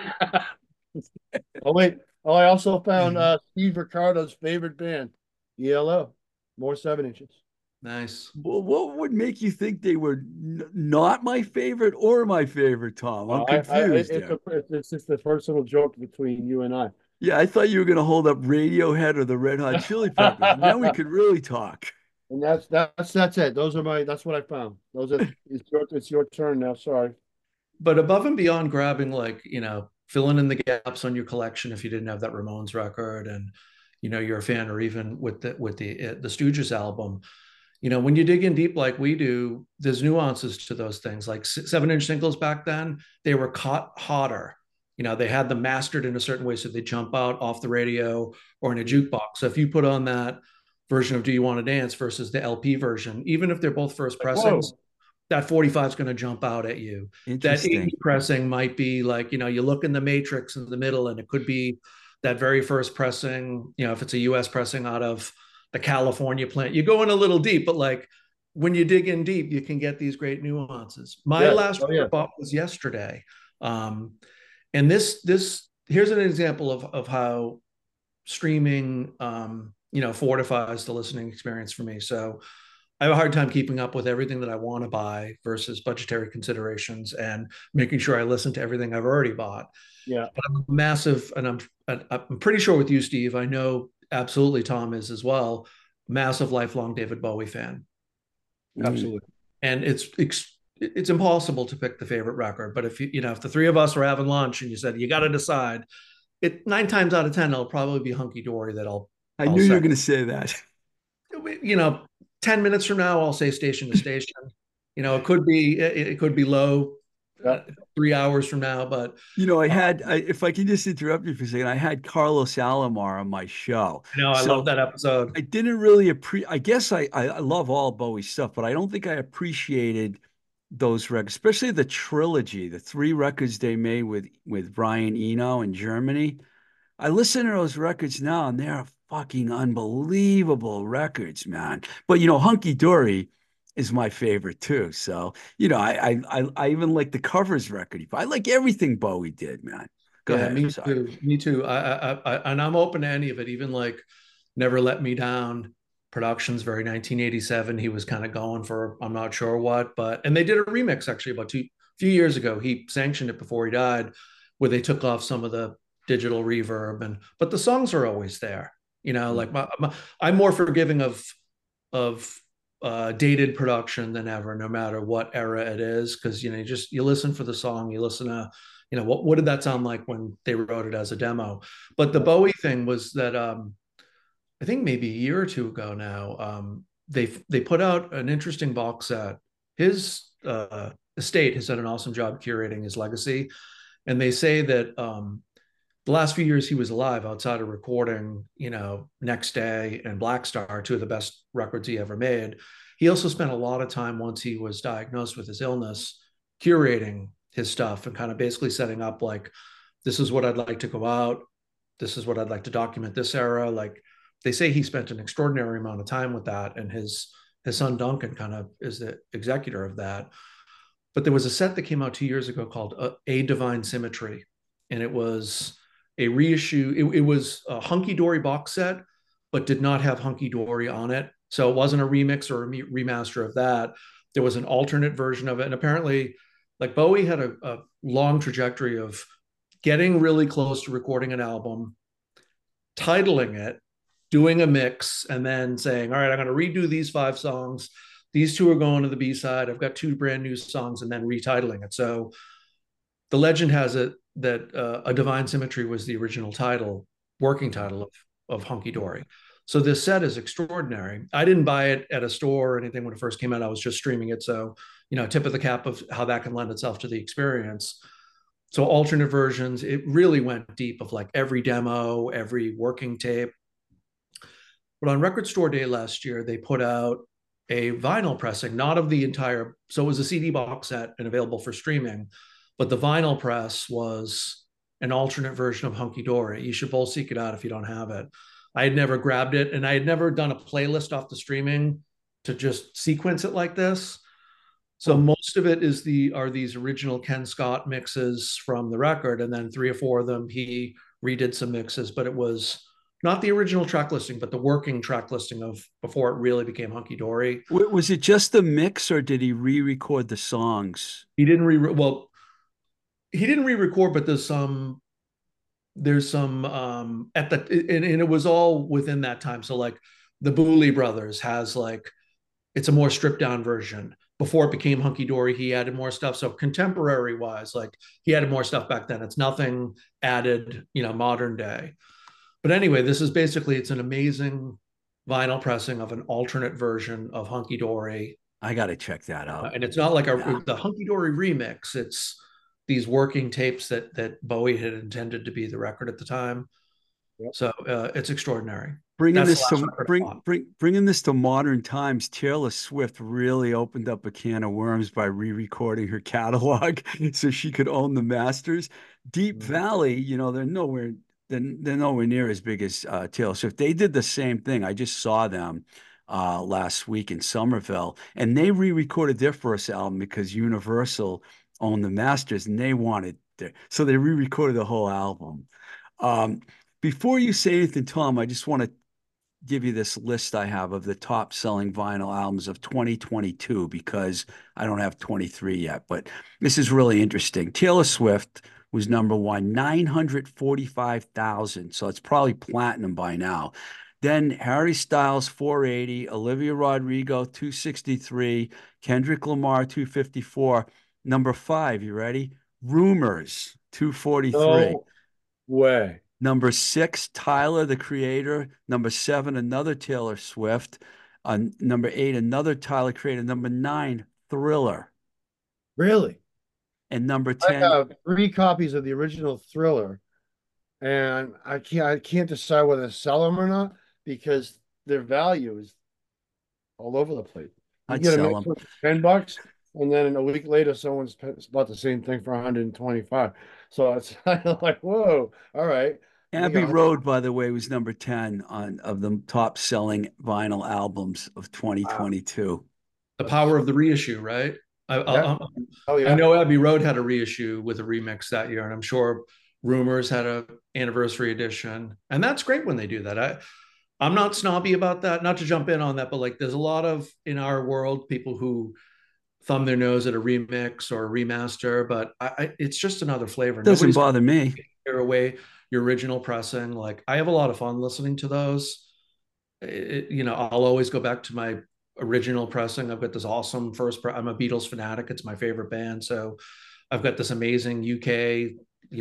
Wait. I also found Steve Ricardo's favorite band, ELO, more 7-inches. Nice. Well, what would make you think they were not my favorite or my favorite, Tom? I'm confused. It's just a personal joke between you and I. Yeah, I thought you were going to hold up Radiohead or the Red Hot Chili Peppers. And then we could really talk. And that's it. That's what I found. It's your turn now. Sorry. But above and beyond grabbing, like, filling in the gaps on your collection if you didn't have that Ramones record and, you're a fan, or even with the Stooges album, when you dig in deep like we do, there's nuances to those things. Like 7-inch singles back then, they were caught hotter. They had them mastered in a certain way so they jump out off the radio or in a jukebox. So if you put on that version of Do You Want to Dance versus the LP version, even if they're both first pressings, that 45 is going to jump out at you. That 80 pressing might be like, you look in the matrix in the middle and it could be that very first pressing, if it's a US pressing out of the California plant. You go in a little deep, but like when you dig in deep, you can get these great nuances. My Yes. last Oh yeah. bought was yesterday. And this here's an example of how streaming fortifies the listening experience for me. So I have a hard time keeping up with everything that I want to buy versus budgetary considerations and making sure I listen to everything I've already bought. Yeah. But I'm massive, and I'm pretty sure with you, Steve, I know absolutely Tom is as well, massive lifelong David Bowie fan. Absolutely. And it's impossible to pick the favorite record. But if if the three of us were having lunch and you said you got to decide, it 9 times out of 10 it'll probably be Hunky Dory that I I'll knew you say. were going to say that. 10 minutes from now I'll say Station to Station. It could be low. Yeah. 3 hours from now, but If I can just interrupt you for a second, I had Carlos Alomar on my show. I love that episode. I didn't really appreciate, I guess I love all Bowie stuff, but I don't think I appreciated those records, especially the trilogy, the 3 records they made with Brian Eno in Germany. I listen to those records now and they're fucking unbelievable records, man. But Hunky Dory is my favorite too. So, I even like the covers record. I like everything Bowie did, man. Go Yeah, ahead. me I'm sorry. too. Me too. And I'm open to any of it, even like Never Let Me Down. Productions, very 1987. He was kind of going for I'm not sure what, and they did a remix actually about few years ago. He sanctioned it before he died, where they took off some of the digital reverb, but the songs are always there. Like I'm more forgiving of dated production than ever, no matter what era it is, because you listen for the song, you listen to what did that sound like when they wrote it as a demo. But the Bowie thing was that I think maybe a year or two ago now, they put out an interesting box set. His estate has done an awesome job curating his legacy, and they say that the last few years he was alive, outside of recording, Next Day and Black Star, 2 of the best records he ever made, he also spent a lot of time once he was diagnosed with his illness curating his stuff and kind of basically setting up like, this is what I'd like to go out, this is what I'd like to document this era. Like they say he spent an extraordinary amount of time with that, and his son Duncan kind of is the executor of that. But there was a set that came out 2 years ago called A Divine Symmetry, and it was a reissue. It was a Hunky Dory box set, but did not have Hunky Dory on it. So it wasn't a remix or a remaster of that. There was an alternate version of it. And apparently, like Bowie had a long trajectory of getting really close to recording an album, titling it, doing a mix, and then saying, all right, I'm going to redo these 5 songs. These 2 are going to the B-side. I've got 2 brand new songs, and then retitling it. So the legend has it that A Divine Symmetry was the original title, working title of Hunky Dory. So this set is extraordinary. I didn't buy it at a store or anything when it first came out. I was just streaming it. So, tip of the cap of how that can lend itself to the experience. So alternate versions, it really went deep of like every demo, every working tape. But on Record Store Day last year, they put out a vinyl pressing, not of the entire, so it was a CD box set and available for streaming, but the vinyl press was an alternate version of Hunky Dory. You should both seek it out if you don't have it. I had never grabbed it, and I had never done a playlist off the streaming to just sequence it like this. So most of it are these original Ken Scott mixes from the record, and then 3 or 4 of them he redid some mixes, but it was not the original track listing, but the working track listing of before it really became Hunky Dory. Was it just the mix, or did he re-record the songs? He didn't re-record, but there's some at the and it was all within that time. So like the Booley Brothers has like, it's a more stripped down version. Before it became Hunky Dory, he added more stuff. So contemporary wise, like he added more stuff back then. It's nothing added, modern day. But anyway, this is basically, it's an amazing vinyl pressing of an alternate version of Hunky Dory. I got to check that out. And it's not like the Hunky Dory remix. It's these working tapes that Bowie had intended to be the record at the time. Yep. So it's extraordinary. Bringing this to modern times, Taylor Swift really opened up a can of worms by re-recording her catalog so she could own the masters. Deep Valley, they're nowhere they're nowhere near as big as Taylor Swift. They did the same thing. I just saw them last week in Somerville, and they re-recorded their first album because Universal owned the masters, and they wanted so they re-recorded the whole album. Um, Before you say anything, Tom, I just want to give you this list I have of the top selling vinyl albums of 2022 because I don't have 23 yet, but this is really interesting. Taylor Swift was number one, 945,000. So it's probably platinum by now. Then Harry Styles, 480, Olivia Rodrigo, 263, Kendrick Lamar, 254. Number five, you ready? Rumors, 243. No way. Number six, Tyler, the Creator. Number seven, another Taylor Swift. Number eight, another Tyler Creator. Number nine, Thriller. Really? And number I 10, have 3 copies of the original Thriller, and I can't decide whether to sell them or not because their value is all over the place. You I'd get a sell nice them. one for $10, and then a week later, someone's bought the same thing for 125. So it's kind of like, whoa, all right. I think Abbey Road, by the way, was number 10 on of the top selling vinyl albums of wow. 2022. The power of the reissue, right? Yeah. Oh I yeah. know Abbey Road had a reissue with a remix that year, and I'm sure Rumors had a anniversary edition, and that's great when they do that. I'm not snobby about that. Not to jump in on that, but like there's a lot of in our world people who thumb their nose at a remix or a remaster, but it's just another flavor. Doesn't Nobody's going bother me. to tear away your original pressing. Like I have a lot of fun listening to those. I'll always go back to my original pressing. I've got this awesome I'm a Beatles fanatic. It's my favorite band. So I've got this amazing UK,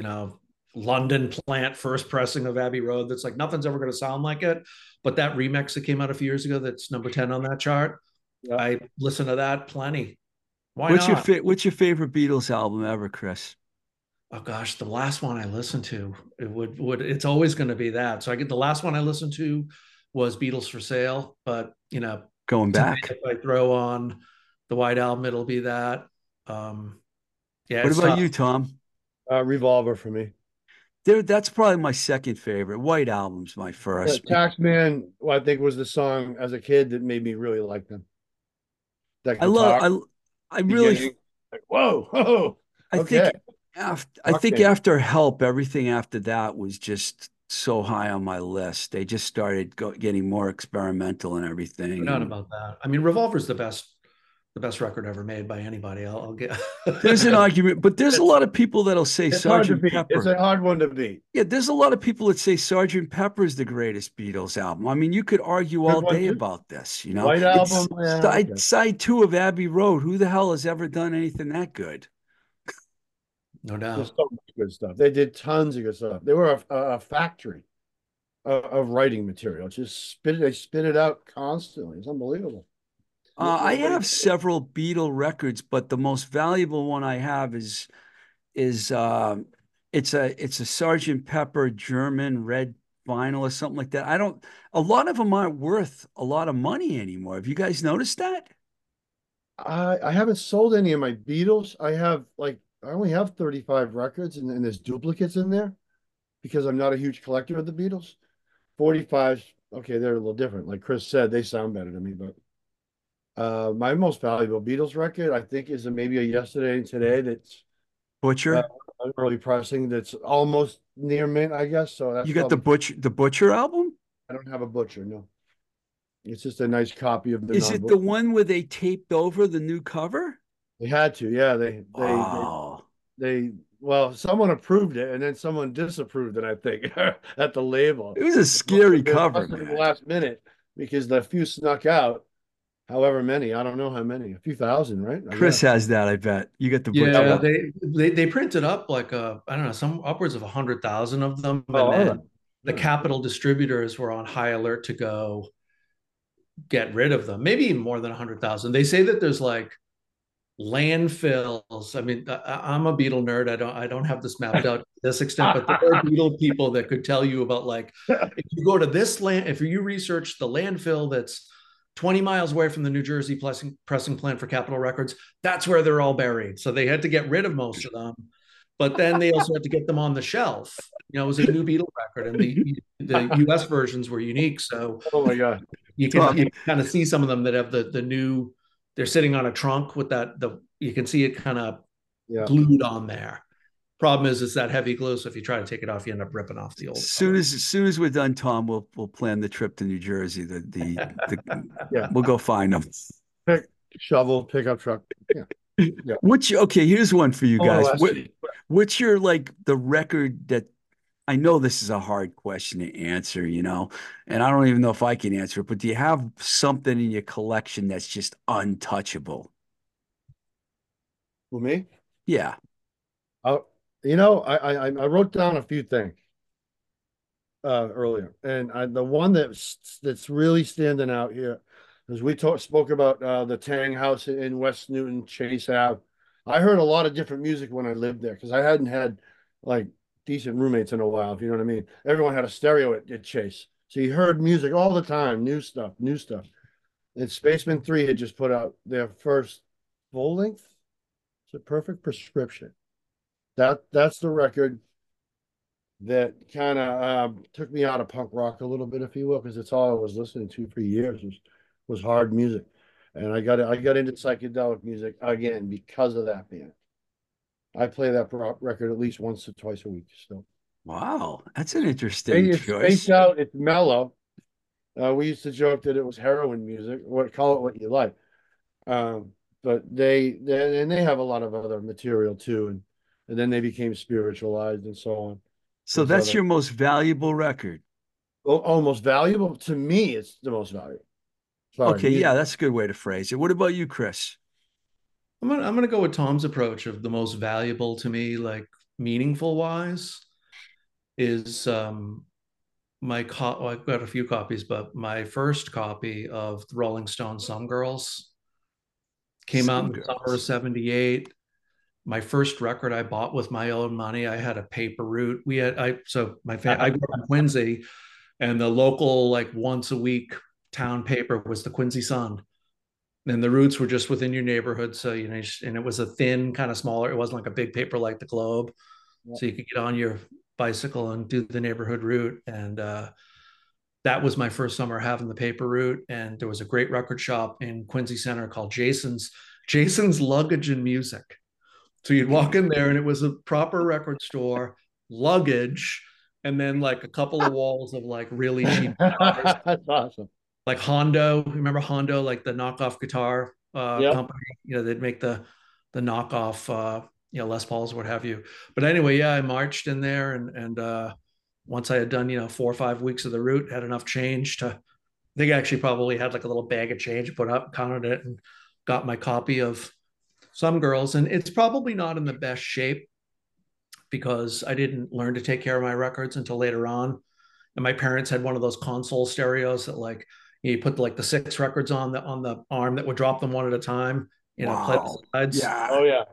London plant first pressing of Abbey Road that's like nothing's ever going to sound like it. But that remix that came out a few years ago that's number 10 on that chart, Yeah. I listen to that plenty. Why not? What's your favorite Beatles album ever, Chris? Oh gosh, the last one I listened to, it's always going to be that. So I get the last one I listened to was Beatles for Sale, but Going tonight back. if I throw on the White Album, it'll be that. Yeah, What it's about tough. you, Tom? Revolver for me. That's probably my second favorite. White Album's my first. Taxman, well, I think was the song as a kid that made me really like them. That I love guitar I really beginning, like, whoa, whoa, I okay. think I think Okay. after Help, everything after that was just so high on my list. They just started getting more experimental and No everything. doubt And about that. I mean, Revolver's the best record ever made by anybody. I'll get. there's an argument, but there's a lot of people that'll say It's hard to Sergeant beat. It's Pepper. a hard one to beat. Yeah, there's a lot of people that say Sergeant Pepper is the greatest Beatles album. I mean, you could argue all Good one day too. about this, White It's Album, yeah, okay. side two of Abbey Road. Who the hell has ever done anything that good? No There's doubt. so much good stuff. They did tons of good stuff. They were a factory of writing material. They spit it out constantly. It's unbelievable. I Nobody. have several Beatle records, but the most valuable one I have is it's a Sergeant Pepper German red vinyl or something like that. I don't. A lot of them aren't worth a lot of money anymore. Have you guys noticed that? I haven't sold any of my Beatles. I only have 35 records and there's duplicates in there because I'm not a huge collector of the Beatles. 45s, okay, they're a little different. Like Chris said, they sound better to me, but my most valuable Beatles record, I think, is maybe a Yesterday and Today that's Butcher. an early pressing that's almost near mint, I guess. So that's You got the probably, Butcher album? I don't have a Butcher, no. It's just a nice copy of the Is it the non-Butcher. one where they taped over the new cover? They had to, yeah. Oh, Well, someone approved it and then someone disapproved it, I think, at the label. it was a scary They cover, lost it at the man. last minute because the few snuck out, however many, I don't know how many, a few thousand, right? I Chris guess. has that, I bet. You got the Butcher Yeah, album. they printed up like I don't know, some upwards of 100,000 of them, Oh, and all then right. the Capital distributors were on high alert to go get rid of them. Maybe even more than 100,000. They say that there's like landfills. I mean, I'm a Beatle nerd. I don't have this mapped out to this extent, but there are Beatle people that could tell you about like if you go to this land, if you research the landfill that's 20 miles away from the New Jersey pressing plant for Capitol Records, that's where they're all buried. So they had to get rid of most of them, but then they also had to get them on the shelf. You know, it was a new Beatle record, and the U.S. versions were unique. So Oh my God. Tom, you can kind of see some of them that have the new. They're sitting on a trunk with that. You can see it kind of Yeah. glued on there. Problem is, it's that heavy glue. So if you try to take it off, you end up ripping off the old cover. as soon as we're done, Tom, we'll plan the trip to New Jersey. Yeah. We'll go find them. Shovel, pickup truck. Yeah. Yeah. Okay, here's one for you Oh, guys. last year. What's your like the record that I know this is a hard question to answer, and I don't even know if I can answer it, but do you have something in your collection that's just untouchable? For me? Yeah. I, I wrote down a few things earlier, and the one that's really standing out here is spoke about the Tang House in West Newton, Chase Ave. I heard a lot of different music when I lived there because I hadn't had like decent roommates in a while, if you know what I mean. Everyone had a stereo at Chase, so you heard music all the time, new stuff, new stuff. And Spaceman 3 had just put out their first full length. It's a Perfect Prescription. That's the record that kind of took me out of punk rock a little bit, if you will, because it's all I was listening to for years was hard music, and I got into psychedelic music again because of that band. I play that record at least once or twice a week. So Wow, that's an interesting it's choice. spaced out. It's mellow. We used to joke that it was heroin music. Call it what you like. But they have a lot of other material too, and then they became spiritualized and so on. So that's your most valuable record. Almost valuable to me. It's the most valuable. Sorry, Okay, yeah, that's a good way to phrase it. What about you, Chris? I'm gonna go with Tom's approach of the most valuable to me, like meaningful wise, is I've got a few copies, but my first copy of the Rolling Stone Some Girls came out in the summer of '78. My first record I bought with my own money. I had a paper route. I grew up in Quincy, and the local like once a week town paper was the Quincy Sun. And the routes were just within your neighborhood. So, and it was a thin, kind of smaller. It wasn't like a big paper like the Globe. So you could get on your bicycle and do the neighborhood route. And that was my first summer having the paper route. And there was a great record shop in Quincy Center called Jason's Luggage and Music. So you'd walk in there and it was a proper record store, luggage, and then like a couple of walls of like really cheap guitars. That's awesome. Like Hondo, remember Hondo, like the knockoff guitar company? They'd make the knockoff Les Pauls, what have you. But anyway, yeah, I marched in there, and once I had done 4 or 5 weeks of the route, had enough change to. I think I actually probably had like a little bag of change, put up, counted it, and got my copy of Some Girls. And it's probably not in the best shape because I didn't learn to take care of my records until later on. And my parents had one of those console stereos that like you put like the 6 records on the arm that would drop them one at a time, play the sides. Yeah. Oh yeah.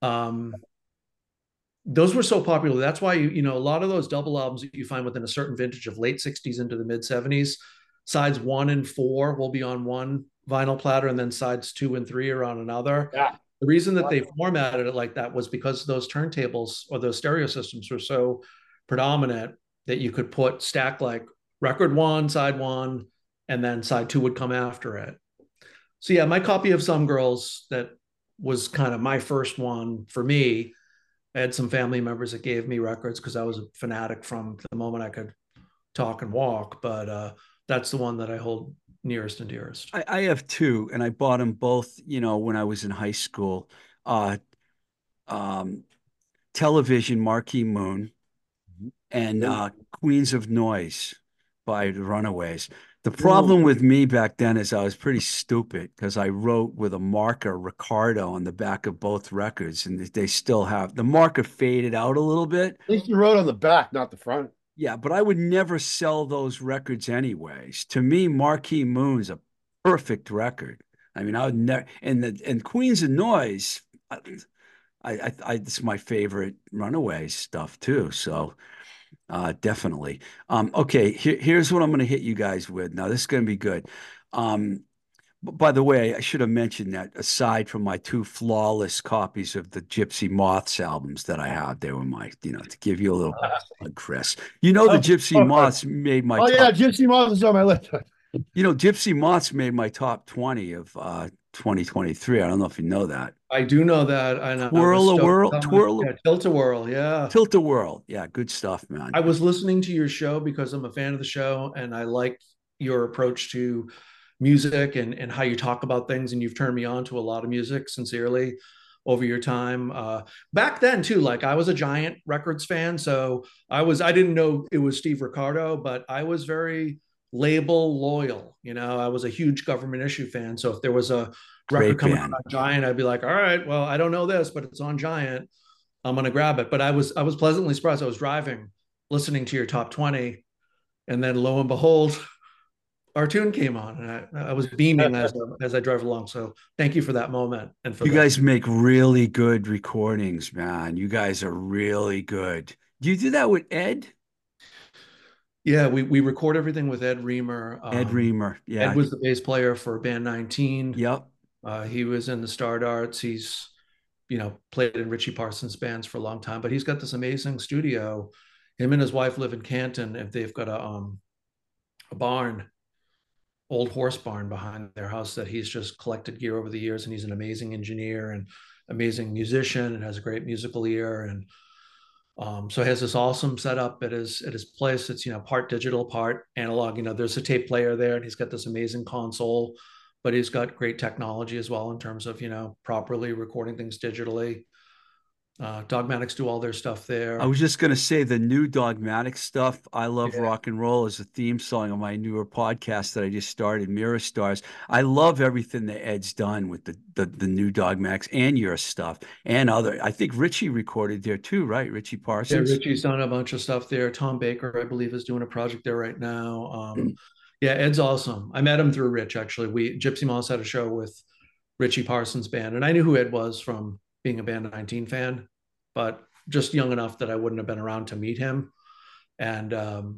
Those were so popular. That's why a lot of those double albums that you find within a certain vintage of late 60s into the mid 70s, sides 1 and 4 will be on one vinyl platter, and then sides 2 and 3 are on another. Yeah. The reason that they formatted it like that was because those turntables or those stereo systems were so predominant that you could stack like record 1, side 1, and then side 2 would come after it. So yeah, my copy of Some Girls, that was kind of my first one for me. I had some family members that gave me records because I was a fanatic from the moment I could talk and walk. But that's the one that I hold nearest and dearest. I have 2, and I bought them both, when I was in high school. Television, Marquee Moon, and Queens of Noise by the Runaways. The problem with me back then is I was pretty stupid because I wrote with a marker Ricardo on the back of both records, and they still have the marker faded out a little bit. At least you wrote on the back, not the front. Yeah, but I would never sell those records anyways. To me, Marquee Moon's a perfect record. I mean, I would never, and Queens of Noise, it's my favorite Runaways stuff too. So definitely. Okay, here's what I'm going to hit you guys with. Now, this is going to be good. By the way, I should have mentioned that aside from my two flawless copies of the Gypsy Moths albums that I have, they were my, to give you a little plug, Chris. The Oh, Gypsy Moths made my oh yeah, top, Gypsy Moth is on my list. Gypsy Moths made my top 20 of 2023. I don't know if you know that. I do know that, and I was Twirl a stoked whirl, on it. twirl, Yeah, Tilt-A-Whirl, yeah. tilt a whirl. Yeah, good stuff, man. I was listening to your show because I'm a fan of the show, and I like your approach to music and how you talk about things. And you've turned me on to a lot of music sincerely over your time. Back then too, like I was a giant records fan, so I didn't know it was Steve Ricardo, but I was very label loyal. I was a huge Government Issue fan, so if there was a record Great coming out band. on Giant, I'd be like, all right, well, I don't know this, but it's on Giant. I'm gonna grab it. But I was pleasantly surprised. I was driving, listening to your top 20, and then lo and behold, our tune came on, and I was beaming as I drove along. So thank you for that moment and for You that. guys make really good recordings, man. You guys are really good. Do you do that with Ed? Yeah, we record everything with Ed Reamer. Ed Reamer. Ed Yeah. was the bass player for Band 19. Yep. He was in the Stardarts. He's played in Richie Parsons bands for a long time, but he's got this amazing studio. Him and his wife live in Canton, and they've got a barn, old horse barn behind their house that he's just collected gear over the years. And he's an amazing engineer and amazing musician and has a great musical ear. And so he has this awesome setup at his place. It's part digital, part analog. There's a tape player there, and he's got this amazing console, but he's got great technology as well in terms of properly recording things digitally. Dogmatics do all their stuff I there. was just gonna say the new Dogmatic stuff. I love Yeah. rock and roll as a theme song on my newer podcast that I just started, Mirror Stars. I love everything that Ed's done with the new Dogmatics and your stuff and other. I think Richie recorded there too, right? Richie Yeah, Parsons. Richie's done a bunch of stuff there. Tom Baker, I believe, is doing a project there right now. Yeah, Ed's awesome. I met him through Rich, actually. Gypsy Moss had a show with Richie Parsons band, and I knew who Ed was from being a Band 19 fan, but just young enough that I wouldn't have been around to meet him. And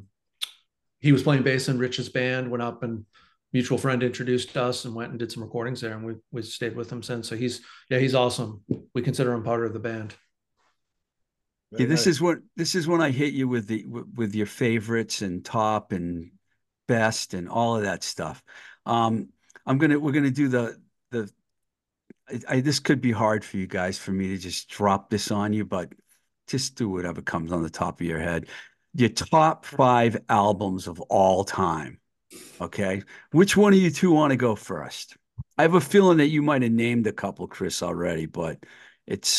he was playing bass in Rich's band, went up, and mutual friend introduced us and went and did some recordings there, and we stayed with him since. So he's awesome. We consider him part of the band. Yeah, this is when I hit you with your favorites and top and best and all of that stuff. We're gonna do the this could be hard for you guys for me to just drop this on you, but just do whatever comes on the top of your head. Your top 5 albums of all time. Okay. Which one of you two want to go first? I have a feeling that you might have named a couple, Chris, already, but it's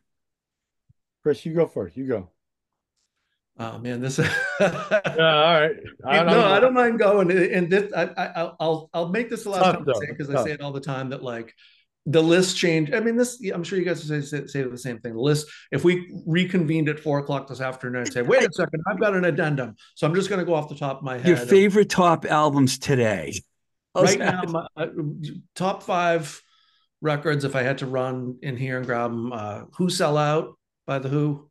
Chris, you go first. You go. Oh man, this. Yeah, all right. I don't mind going. And this, I'll make this the last Tough, time I though. say it because I Tough. say it all the time that like the list changed. I mean, this. I'm sure you guys say the same thing. The list. If we reconvened at 4 o'clock this afternoon and say, "Wait a second, I've got an addendum," so I'm just going to go off the top of my your head. favorite top albums today. Right now, my top 5 records. If I had to run in here and grab them, "Who Sell Out" by the Who.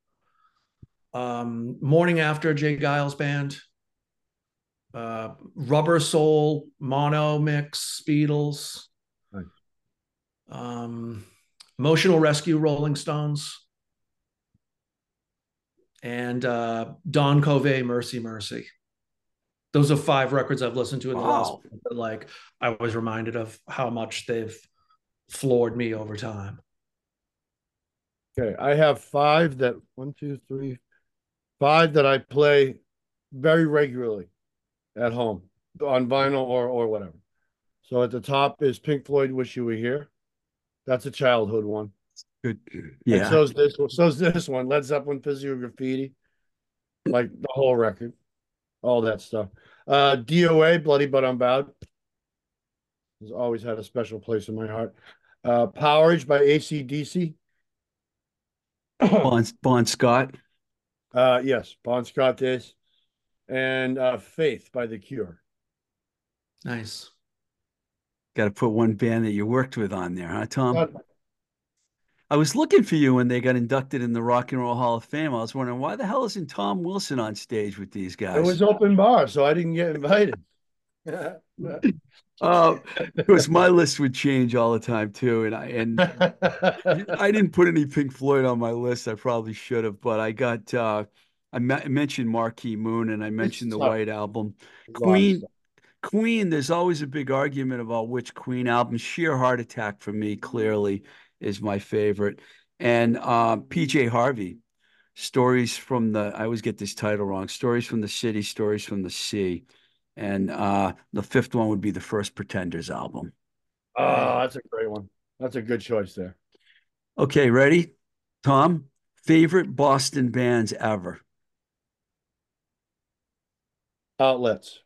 Morning After, Jay Giles Band. Rubber Soul, Mono Mix, Beatles. Nice. Emotional Rescue, Rolling Stones. And Don Covey, Mercy Mercy. Those are 5 records I've listened to in the last month, but like I was reminded of how much they've floored me over time. Okay, I have 5 that 1, 2, 3, 5 that I play very regularly at home on vinyl or whatever. So at the top is Pink Floyd, "Wish You Were Here." That's a childhood one. Good. And Yeah. so's this one, Led Zeppelin, Physical Graffiti, like the whole record, all that stuff. DOA, Bloody But Unbowed, has always had a special place in my heart. Powerage by AC/DC. Bon Scott. Yes, Bon Scott is. And Faith by The Cure. Nice. Got to put one band that you worked with on there, huh, Tom? Uh, I was looking for you when they got inducted in the Rock and Roll Hall of Fame. I was wondering why the hell isn't Tom Wilson on stage with these It guys? was open bar, so I didn't get invited. Of course, my list would change all the time too, and I didn't put any Pink Floyd on my list. I probably should have, but I got I mentioned Marquee Moon and I It's mentioned the tough. White Album. A lot of Queen, stuff. Queen, there's always a big argument about which Queen album. Sheer Heart Attack for me clearly is my favorite. And PJ Harvey, Stories from the, I always get this title wrong, Stories from the City, Stories from the Sea. And the fifth one would be the First Pretenders album. Oh, that's a great one. That's a good choice there. Okay, ready? Tom, favorite Boston bands ever? Outlets.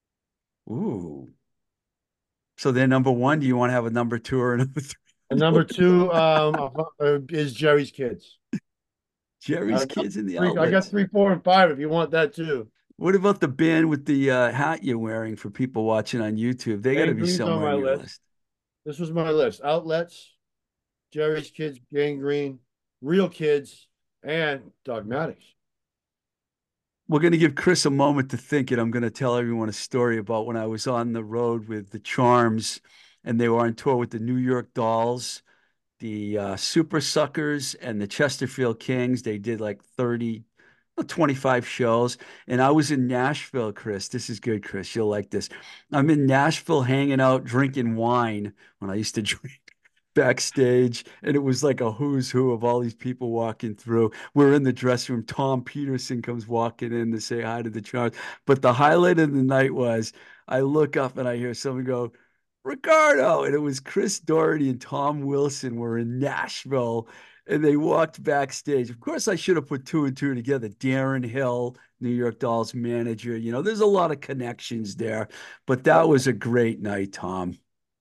Ooh. So they're number one. Do you want to have a number two or a number three? And number two is Jerry's Kids. Jerry's Kids in the I got Outlets. 3, 4, and 5 if you want that too. What about the band with the hat you're wearing for people watching on YouTube? They got to be Gangrene's on somewhere my on your list. list. This was my list. Outlets, Jerry's Kids, Gangrene, Real Kids, and Dogmatics. We're going to give Chris a moment to think, and I'm going to tell everyone a story about when I was on the road with the Charms, and they were on tour with the New York Dolls, the Super Suckers, and the Chesterfield Kings. They did like 30, 25 shows. And I was in Nashville, Chris. This is good, Chris. You'll like this. I'm in Nashville hanging out, drinking wine when I used to drink backstage, and it was like a who's who of all these people walking through. We're in the dressing room. Tom Peterson comes walking in to say hi to the Charms. But the highlight of the night was I look up and I hear someone go, Ricardo. And it was Chris Doherty and Tom Wilson were in Nashville and they walked backstage. Of course, I should have put two and two together. Darren Hill, New York Dolls manager. You know, there's a lot of connections there, but that was a great night, Tom.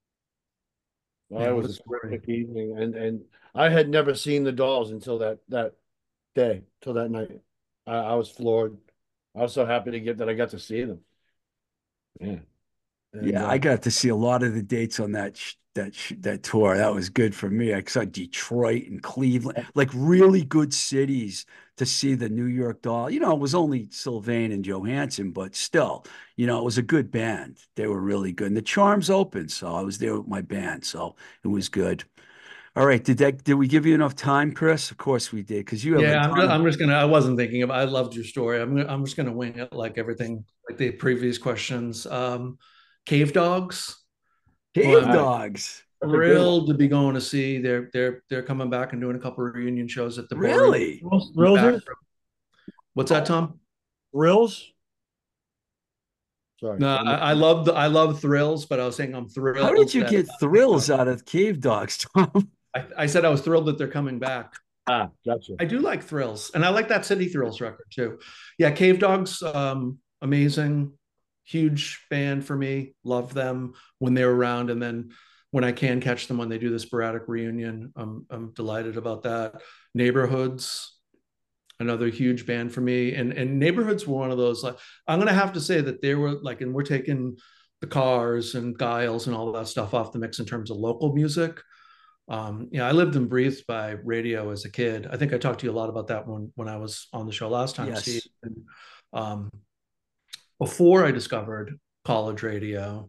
Well, Yeah, it what was a a story. terrific evening, and I had never seen the Dolls until that day, till that night. I was floored. I was so happy to get that I got to see them. Yeah, and Yeah, I got to see a lot of the dates on that tour. That was good for me. I saw Detroit and Cleveland, like really good cities to see the New York Doll. You know, it was only Sylvain and Johansson, but still, you know, it was a good band. They were really good. And the Charms opened, so I was there with my band, so it was good. All right, did we give you enough time, Chris? Of course we did, because you have a Yeah, ton of I'm just gonna. I wasn't thinking of. I loved your story. I'm just gonna wing it like everything, like the previous questions. Cave Dogs, who cave I'm nice. dogs. That's a good one. thrilled to be going to see. They're coming back and doing a couple of reunion shows at the Ballroom Really? in the Thrills back is room. What's that, Tom? Thrills. Sorry, No, I love Thrills, but I was saying I'm How did thrilled you that get thrills out of cave dogs, Tom? I said I was thrilled that they're coming back. gotcha. I do like Thrills, and I like that City Thrills record too. Yeah, Cave Dogs, amazing, huge band for me. Love them when they're around, and then when I can catch them when they do the sporadic reunion, I'm delighted about that. Neighborhoods, another huge band for me, and Neighborhoods were one of those. Like, I'm gonna have to say that they were like, and we're taking the Cars and Giles and all that stuff off the mix in terms of local music. I lived and breathed by radio as a kid. I think I talked to you a lot about that when I was on the show last time, Steve. Yes. And, um, before I discovered college radio,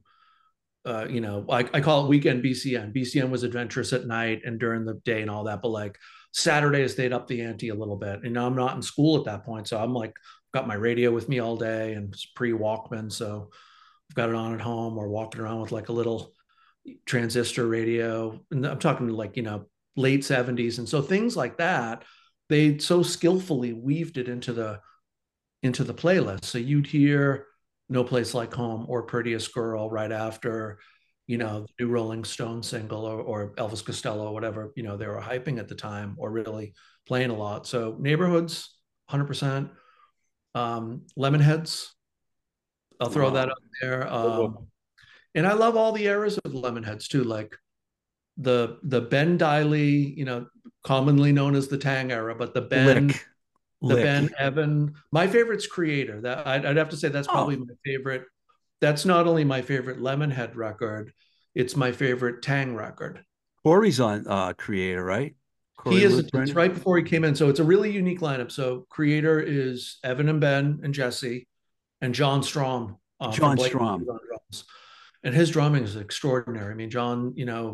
I call it weekend BCN. BCN was adventurous at night and during the day and all that, but like Saturdays they'd up the ante a little bit. And I'm not in school at that point, so I'm like got my radio with me all day and it's pre Walkman, so I've got it on at home or walking around with like a little transistor radio. And I'm talking like, late 70s. And so things like that, they so skillfully weaved it into the playlist. So you'd hear No Place Like Home or Prettiest Girl right after, the new Rolling Stone single or Elvis Costello or whatever, they were hyping at the time or really playing a lot. So Neighborhoods, 100%. Lemonheads, I'll throw that Wow. up there. And I love all the eras of Lemonheads too, like the Ben Diley, commonly known as the Tang era, but Lick. the Ben Lick. Evan. My favorite's Creator. That I'd have to say that's Oh, probably my favorite. That's not only my favorite Lemonhead record, it's my favorite Tang record. Corey's on Creator, right? He Corey is. Lick It's Brennan. right before he came in, so it's a really unique lineup. So Creator is Evan and Ben and Jesse, and John Strom from John Blake Strom. on drums. albums. And his drumming is extraordinary. I mean, John,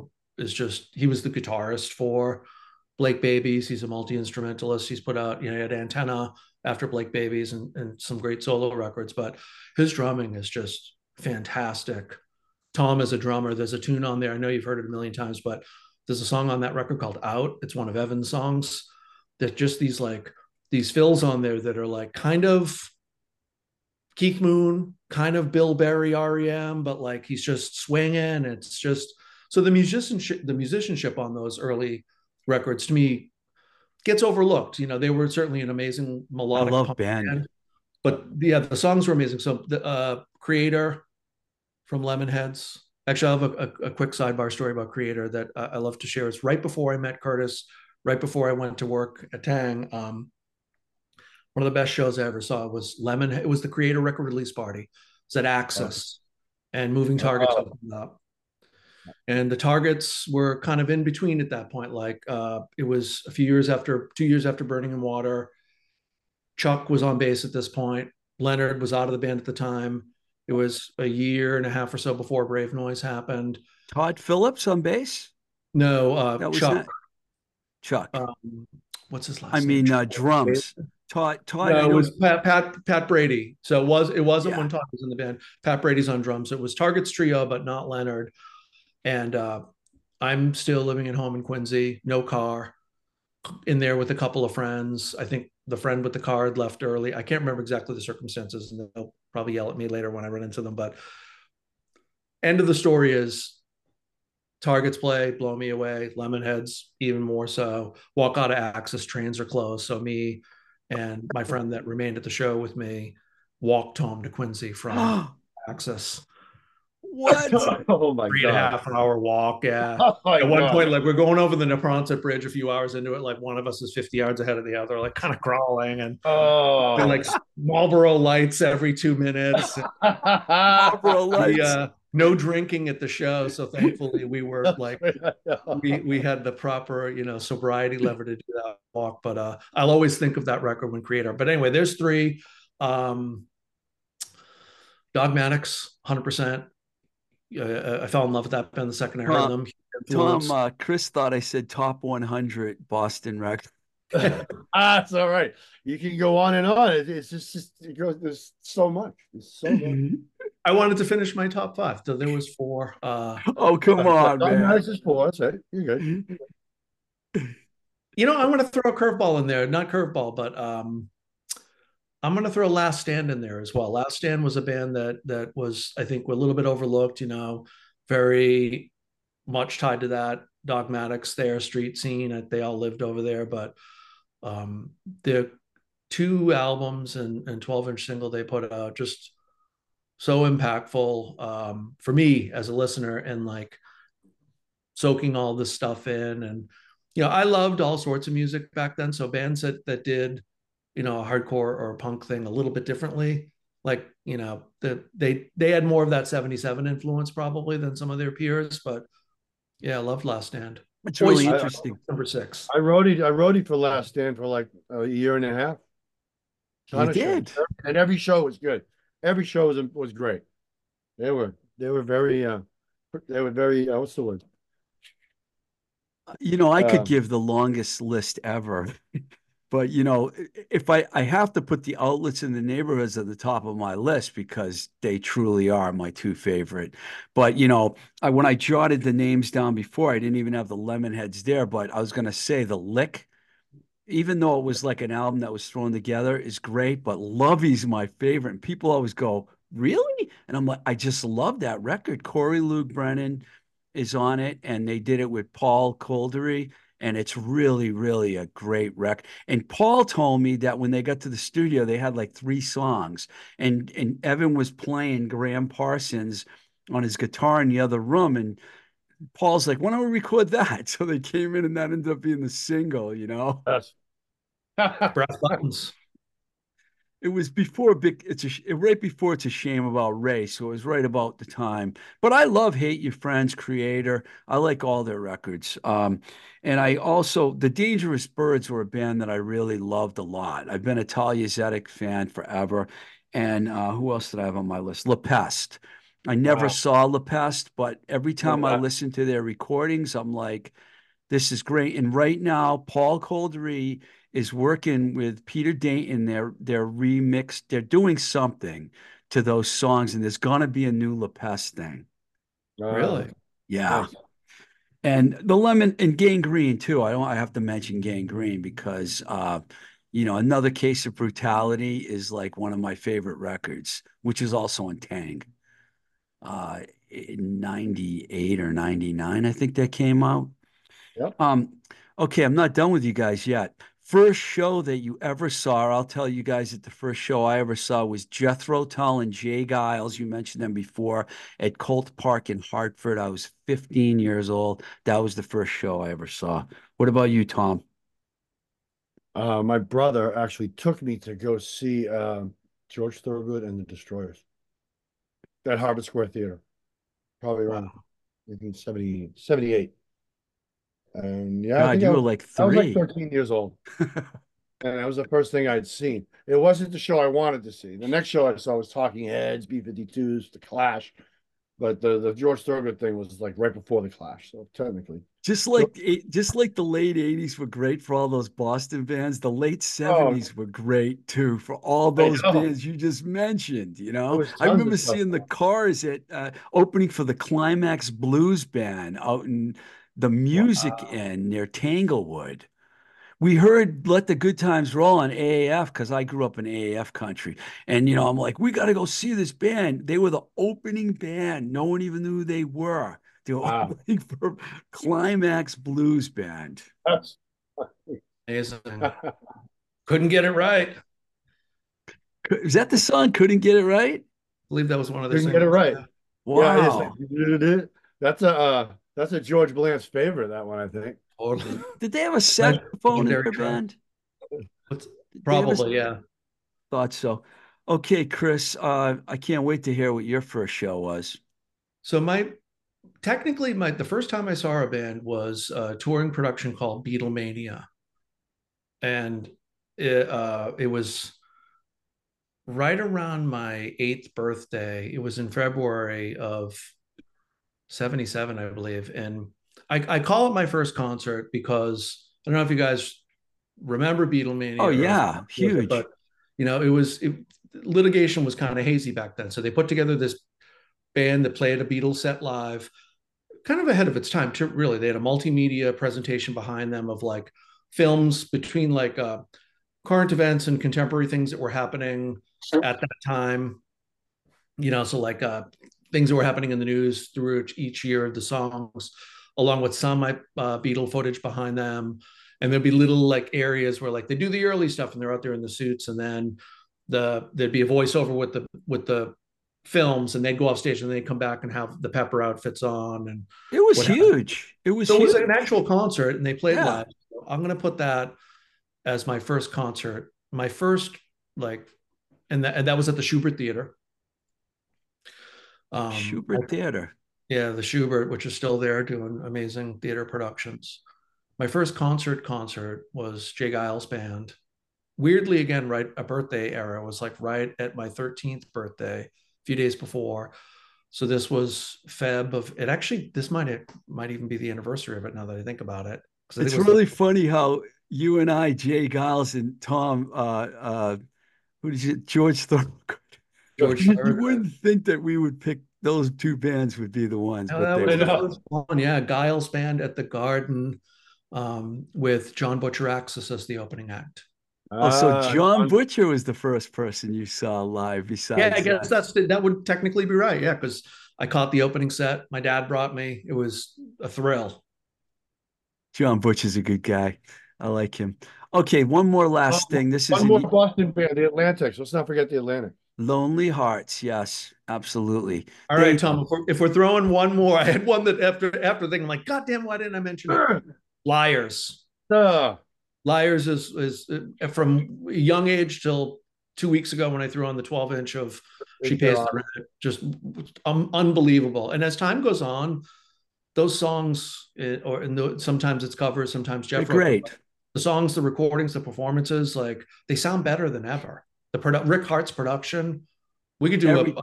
he was the guitarist for Blake Babies. He's a multi-instrumentalist. He's put out, he had Antenna after Blake Babies and some great solo records, but his drumming is just fantastic. Tom is a drummer. There's a tune on there. I know you've heard it a million times, but there's a song on that record called Out. It's one of Evan's songs. That just these fills on there that are like kind of Keith Moon, kind of Bill Berry REM, but like he's just swinging. It's just so the musicianship on those early records to me gets overlooked. They were certainly an amazing I melodic love punk Ben. band, but yeah, the songs were amazing. So the Creator from Lemonheads. Actually, I have a quick sidebar story about Creator that I love to share. It's right before I met Curtis, right before I went to work at Tang. One of the best shows I ever saw was It was the Creator record release party. It's at Axis, and Moving Targets opened up. And the Targets were kind of in between at that point. Like it was 2 years after Burning in Water. Chuck was on bass at this point. Leonard was out of the band at the time. It was a year and a half or so before Brave Noise happened. Todd Phillips on bass? No, That was Chuck. not Chuck. What's his last I name? mean, drums. Todd. No, it was Pat Brady. So it wasn't Yeah. when Todd was in the band. Pat Brady's on drums. It was Target's trio, but not Leonard. And I'm still living at home in Quincy, no car, in there with a couple of friends. I think the friend with the car had left early. I can't remember exactly the circumstances, and they'll probably yell at me later when I run into them. But end of the story is Targets play, blow me away. Lemonheads, even more so. Walk out of Axis, trains are closed. So me and my friend that remained at the show with me walked home to Quincy from Axis. What? Oh my 3.5 hour walk. Yeah. Oh my At one God. point, like we're going over the Neponset Bridge a few hours into it, like one of us is 50 yards ahead of the other, like kind of crawling, and like Marlboro lights every 2 minutes. Marlboro lights. No drinking at the show, so thankfully we were like we had the proper sobriety lever to do that walk. But I'll always think of that record when Creator. But anyway, there's three. Dogmatics, 100%. I fell in love with that band the second I heard them. Tom, Chris thought I said top 100 Boston record. It's all right. You can go on and on. It's just it goes. There's so much. There's so much. I wanted to finish my top 5. So there was 4. Oh, come on, man. Nice is 4. That's right. You're good. I'm going to throw a curveball in there. Not curveball, but I'm going to throw Last Stand in there as well. Last Stand was a band that was, I think, a little bit overlooked, very much tied to that Dogmatics, their street scene. They all lived over there, but the 2 albums and 12-inch single they put out, just so impactful for me as a listener, and like soaking all this stuff in. And, I loved all sorts of music back then. So bands that did, a hardcore or a punk thing a little bit differently, like, they had more of that 77 influence probably than some of their peers. But yeah, I loved Last Stand. It's really interesting. Number 6. I roadied for Last Stand for like a year and a half. You did. And every show was good. Every show was great. They were very what's the word? I could give the longest list ever. But, if I have to put the Outlets in the Neighborhoods at the top of my list because they truly are my 2 favorite. But, when I jotted the names down before, I didn't even have the Lemonheads there. But I was going to say the Lick, even though it was like an album that was thrown together, is great. But Lovey's my favorite. And people always go, really? And I'm like, I just love that record. Corey Luke Brennan is on it, and they did it with Paul Kolderie. And it's really, really a great record. And Paul told me that when they got to the studio, they had like 3 songs. And Evan was playing Graham Parsons on his guitar in the other room. And Paul's like, why don't we record that? So they came in, and that ended up being the single, Yes. Brass Buttons. It was before right before It's a Shame About Ray, so it was right about the time. But I love Hate Your Friends, Creator. I like all their records. And I also, the Dangerous Birds were a band that I really loved a lot. I've been a Talia Zedek fan forever. And who else did I have on my list? La Peste. I never Wow. saw La Peste, but every time I Uh, listen to their recordings, I'm like, this is great. And right now, Paul Coldery is working with Peter Dayton. They're remixed. They're doing something to those songs, and there's gonna be a new La Peste thing. Really? Yeah. nice. And the Lemon and Gangrene too. I have to mention Gangrene because another case of brutality is like one of my favorite records, which is also on Tang. In 98 or 99, I think that came out. Yep. Okay, I'm not done with you guys yet. First show that you ever saw, I'll tell you guys that the first show I ever saw was Jethro Tull and Jay Giles. You mentioned them before at Colt Park in Hartford. I was 15 years old. That was the first show I ever saw. What about you, Tom? My brother actually took me to go see George Thorogood and the Destroyers at Harvard Square Theater, probably around Wow. 78. And yeah, I God, think you were like I was like 3. 13 years old. And that was the first thing I'd seen. It wasn't the show I wanted to see. The next show I saw was Talking Heads, B-52s, The Clash. But the George Thorogood thing was like right before The Clash. So technically. Just like the late 80s were great for all those Boston bands, the late Oh, 70s were great too for all I those know. bands you just mentioned, There was I tons of remember stuff. seeing the Cars at opening for the Climax Blues Band out in the Music Wow. Inn near Tanglewood. We heard Let the Good Times Roll on AAF because I grew up in AAF country. And, I'm like, we got to go see this band. They were the opening band. No one even knew who they were. They were Wow. opening for Climax Blues Band. That's Amazing. Couldn't get it right. I Is that the song? Couldn't get it right? believe that was one of the didn't get it singles. right. Yeah, Yeah, it is like Wow. that's a George Bland's favorite, that one, I think. totally. Did they have a saxophone in Legendary their track. band? What's- Did they have a Probably, yeah. thought so? Okay, Chris, I can't wait to hear what your first show was. So the first time I saw a band was a touring production called Beatlemania, and it was right around my 8th birthday. It was in February of 77, I believe. And I call it my first concert because I don't know if you guys remember Oh Beatlemania or yeah, with it, huge. but litigation was kind of hazy back then. So they put together this band that played a Beatles set live, kind of ahead of its time. Really, they had a multimedia presentation behind them of like films between like current events and contemporary things that were happening at that time. So like things that were happening in the news through each year of the songs, along with some Beatle footage behind them. And there'd be little like areas where like they do the early stuff and they're out there in the suits, and then there'd be a voiceover with the films, and they'd go off stage and they'd come back and have the Pepper outfits on and It was what have you. huge. It was So it was an huge. actual concert and they played Yeah. live. So I'm going to put that as my first concert, my first like, and that was at the Schubert Theater. Um, Schubert Theater. yeah, the Schubert, which is still there doing amazing theater productions. My first concert was Jay Giles Band. Weirdly, again, right, a birthday era. It was like right at my 13th birthday, a few days before. So this was Feb of it. Actually, this might even be the anniversary of it now that I think about it, because I think It's it was the really funny how you and I, Jay Giles and Tom, who did you, George Thorogood. George You Thorogood. wouldn't think that we would pick those two bands would be the ones, No, but that they was I the were. know. first one. Yeah, Giles Band at the Garden, with John Butcher Axis as the opening act. Oh, so John John, Butcher was the first person you saw live Yeah, I besides guess that would technically be right. Yeah, because I caught the opening set. My dad brought me. It was a thrill. John Butcher's a good guy. I like him. Okay, one more last thing. This is one more an Boston band, the Atlantics. Let's not forget the Atlantic. Lonely Hearts. Yes, absolutely. All right, They Tom. If we're throwing one more, I had one that after thinking, I'm like, God damn, why didn't I mention it? Liars. Uh, Liars is from a young age till 2 weeks ago when I threw on the 12-inch of She Pays the Rent. Just unbelievable. And as time goes on, those songs, sometimes it's covers, sometimes they're Jeff wrote them. great. The songs, the recordings, the performances, like they sound better than ever. Rick Hart's production. We could do Every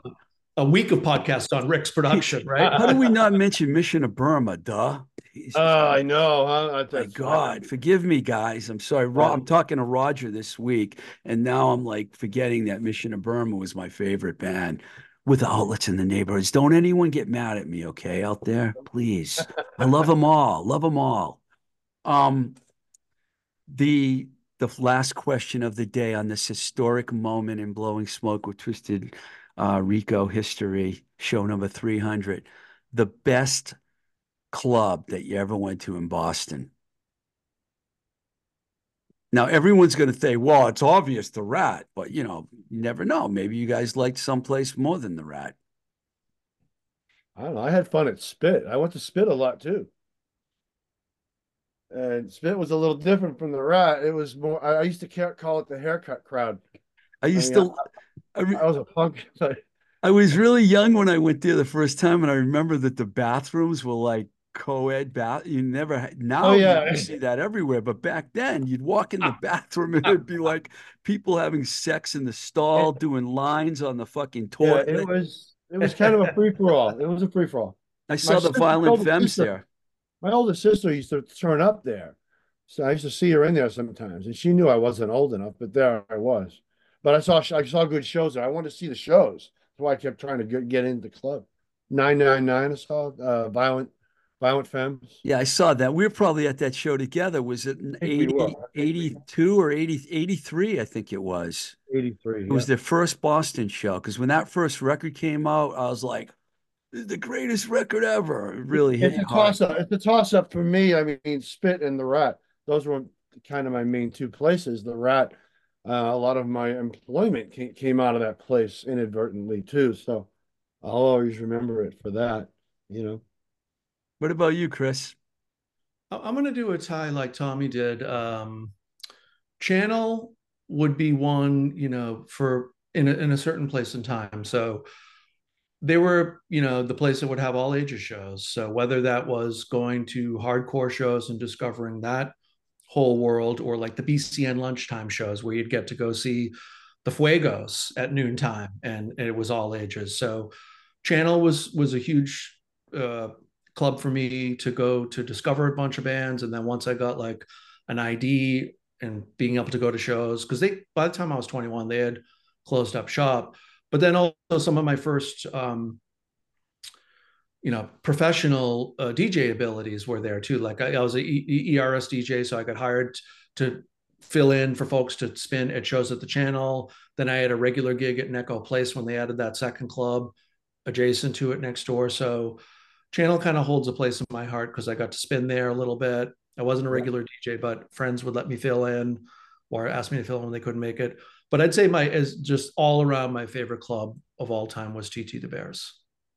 a week of podcasts on Rick's production, right? How do we not mention Mission of Burma? Duh. Jesus. I know, huh? My That's God, forgive me, guys. I'm sorry. I'm talking to Roger this week, and now I'm like forgetting that Mission of Burma was my favorite band with outlets in the neighborhoods. Don't anyone get mad at me, okay, out there? Please. I love them all. Love them all. Um, the last question of the day on this historic moment in Blowing Smoke with Twisted Rico history, show number 300. The best club that you ever went to in Boston. Now, everyone's going to say, well, it's obvious the Rat, but you never know. Maybe you guys liked someplace more than the Rat. I don't know. I had fun at Spit. I went to Spit a lot too. And Spit was a little different from the Rat. It was more, I used to call it the haircut crowd. I used mean, to, I was a punk. I was really young when I went there the first time, and I remember that the bathrooms were like co-ed bath. You never Oh now yeah. you see that everywhere, but back then you'd walk in the bathroom and it'd be like people having sex in the stall, doing lines on the fucking Yeah, toilet. it was kind of a free for all. It was a free for all. I My saw the sister, Violent older Femmes sister, there. my older sister used to turn up there. So I used to see her in there sometimes, and she knew I wasn't old enough, but there I was. But I saw good shows there. I wanted to see the shows. That's why I kept trying to get into the club. 999 I saw Violent Femmes. Yeah, I saw that. We were probably at that show together. Was it in I think we were. 82 or 83? I think it was. 83. It was Yeah. their first Boston show. Because when that first record came out, I was like, this is the greatest record ever. It really hit It's me a hard. toss up. It's a toss up for me. I mean, Spit and the Rat. Those were kind of my main two places. The Rat, a lot of my employment came out of that place inadvertently too. So I'll always remember it for that. You know. What about you, Chris? I'm going to do a tie like Tommy did. Channel would be one, for in a certain place and time. So they were, the place that would have all ages shows. So whether that was going to hardcore shows and discovering that whole world, or like the BCN lunchtime shows where you'd get to go see the Fuegos at noontime, and it was all ages. So Channel was a huge club for me to go to discover a bunch of bands, and then once I got like an ID and being able to go to shows, because they by the time I was 21 they had closed up shop. But then also some of my first professional DJ abilities were there too. Like I was a ERS DJ, so I got hired to fill in for folks to spin at shows at the Channel. Then I had a regular gig at Necco Place when they added that second club adjacent to it next door. So Channel kind of holds a place in my heart because I got to spin there a little bit. I wasn't a regular DJ, but friends would let me fill in or ask me to fill in when they couldn't make it. But I'd say as just all around my favorite club of all time was TT the Bears.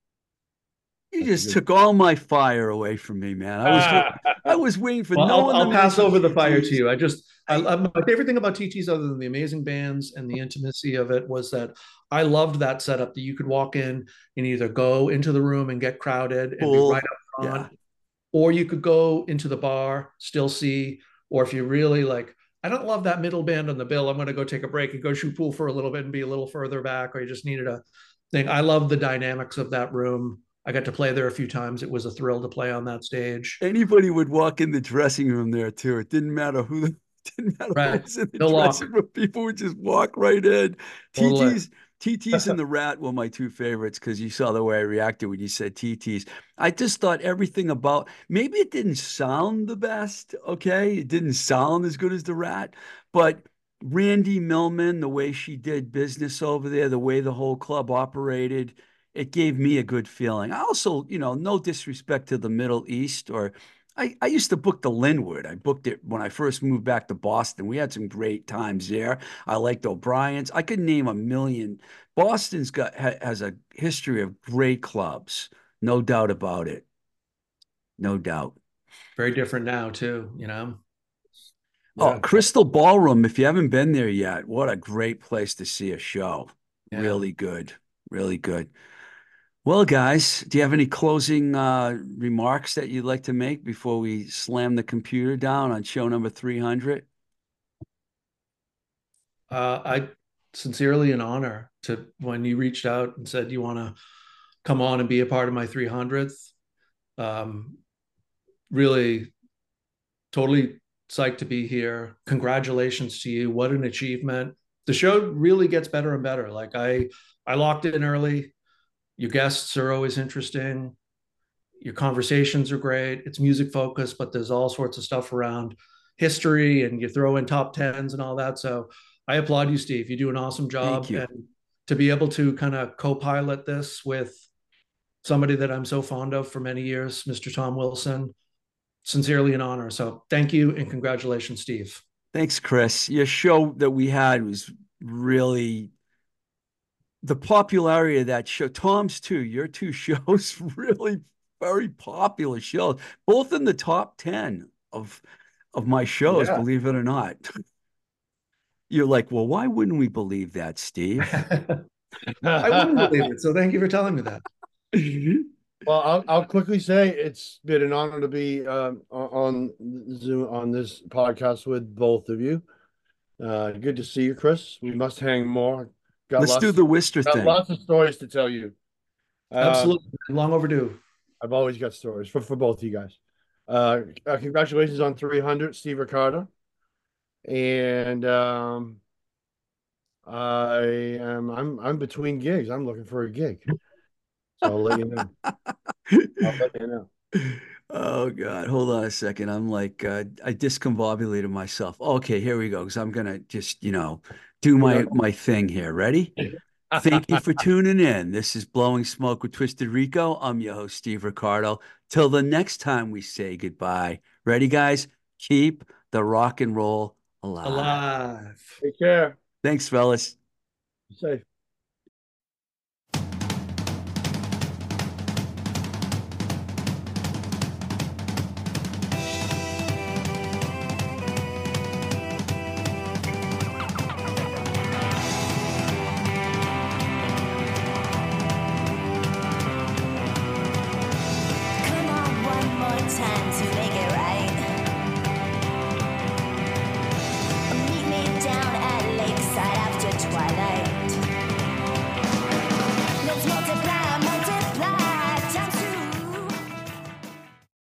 You just took all my fire away from me, man. I was waiting for Well, no one I'll to pass mention over the fire TTs. to you. My favorite thing about TTs, other than the amazing bands and the intimacy of it, was that I loved that setup that you could walk in and either go into the room and get crowded and be Cool. right up front, Yeah. or you could go into the bar, still see, or if you really like, I don't love that middle band on the bill, I'm going to go take a break and go shoot pool for a little bit and be a little further back, or you just needed a thing. I love the dynamics of that room. I got to play there a few times. It was a thrill to play on that stage. Anybody would walk in the dressing room there too. It didn't matter who didn't matter who Right. was in the No lock. dressing room. People would just walk right in. Totally. TTs and the Rat were my two favorites because you saw the way I reacted when you said TTs. I just thought everything about, maybe it didn't sound the best, okay? It didn't sound as good as the Rat, but Randy Millman, the way she did business over there, the way the whole club operated, it gave me a good feeling. I also, no disrespect to the Middle East, or I used to book the Linwood. I booked it when I first moved back to Boston. We had some great times there. I liked O'Brien's. I could name a million. Boston's has a history of great clubs, no doubt about it. No doubt. Very different now too, Oh, Yeah. Crystal Ballroom, if you haven't been there yet, what a great place to see a show. Yeah. Really good. Really good. Well, guys, do you have any closing remarks that you'd like to make before we slam the computer down on show number 300? I sincerely an honor to when you reached out and said you want to come on and be a part of my 300th. Really, totally psyched to be here. Congratulations to you. What an achievement. The show really gets better and better. Like I locked in early. Your guests are always interesting. Your conversations are great. It's music focused, but there's all sorts of stuff around history and you throw in top tens and all that. So I applaud you, Steve. You do an awesome Thank job. you. And to be able to kind of co-pilot this with somebody that I'm so fond of for many years, Mr. Tom Wilson, sincerely an honor. So thank you and congratulations, Steve. Thanks, Chris. Your show that we had was really the popularity of that show. Tom's too. Your two shows really very popular shows, both in the top 10 of my shows, Yeah. believe it or not. You're like, well, why wouldn't we believe that, Steve? I wouldn't believe it. So thank you for telling me that. Well, I'll quickly say it's been an honor to be on Zoom on this podcast with both of you. Good to see you, Chris. We must hang more. Let's do the Worcester Got thing. lots of stories to tell you. Absolutely. Long overdue. I've always got stories for both of you guys. Congratulations on 300, Steve Ricardo. And I'm between gigs. I'm looking for a gig. So I'll let you know. I'll let you know. Oh God, hold on a second. I'm like, I discombobulated myself. Okay, here we go. Because I'm gonna just, do my thing here. Ready? Thank you for tuning in. This is Blowing Smoke with Twisted Rico. I'm your host, Steve Ricardo. Till the next time we say goodbye. Ready, guys? Keep the rock and roll alive. Alive. Take care. Thanks, fellas. Be safe.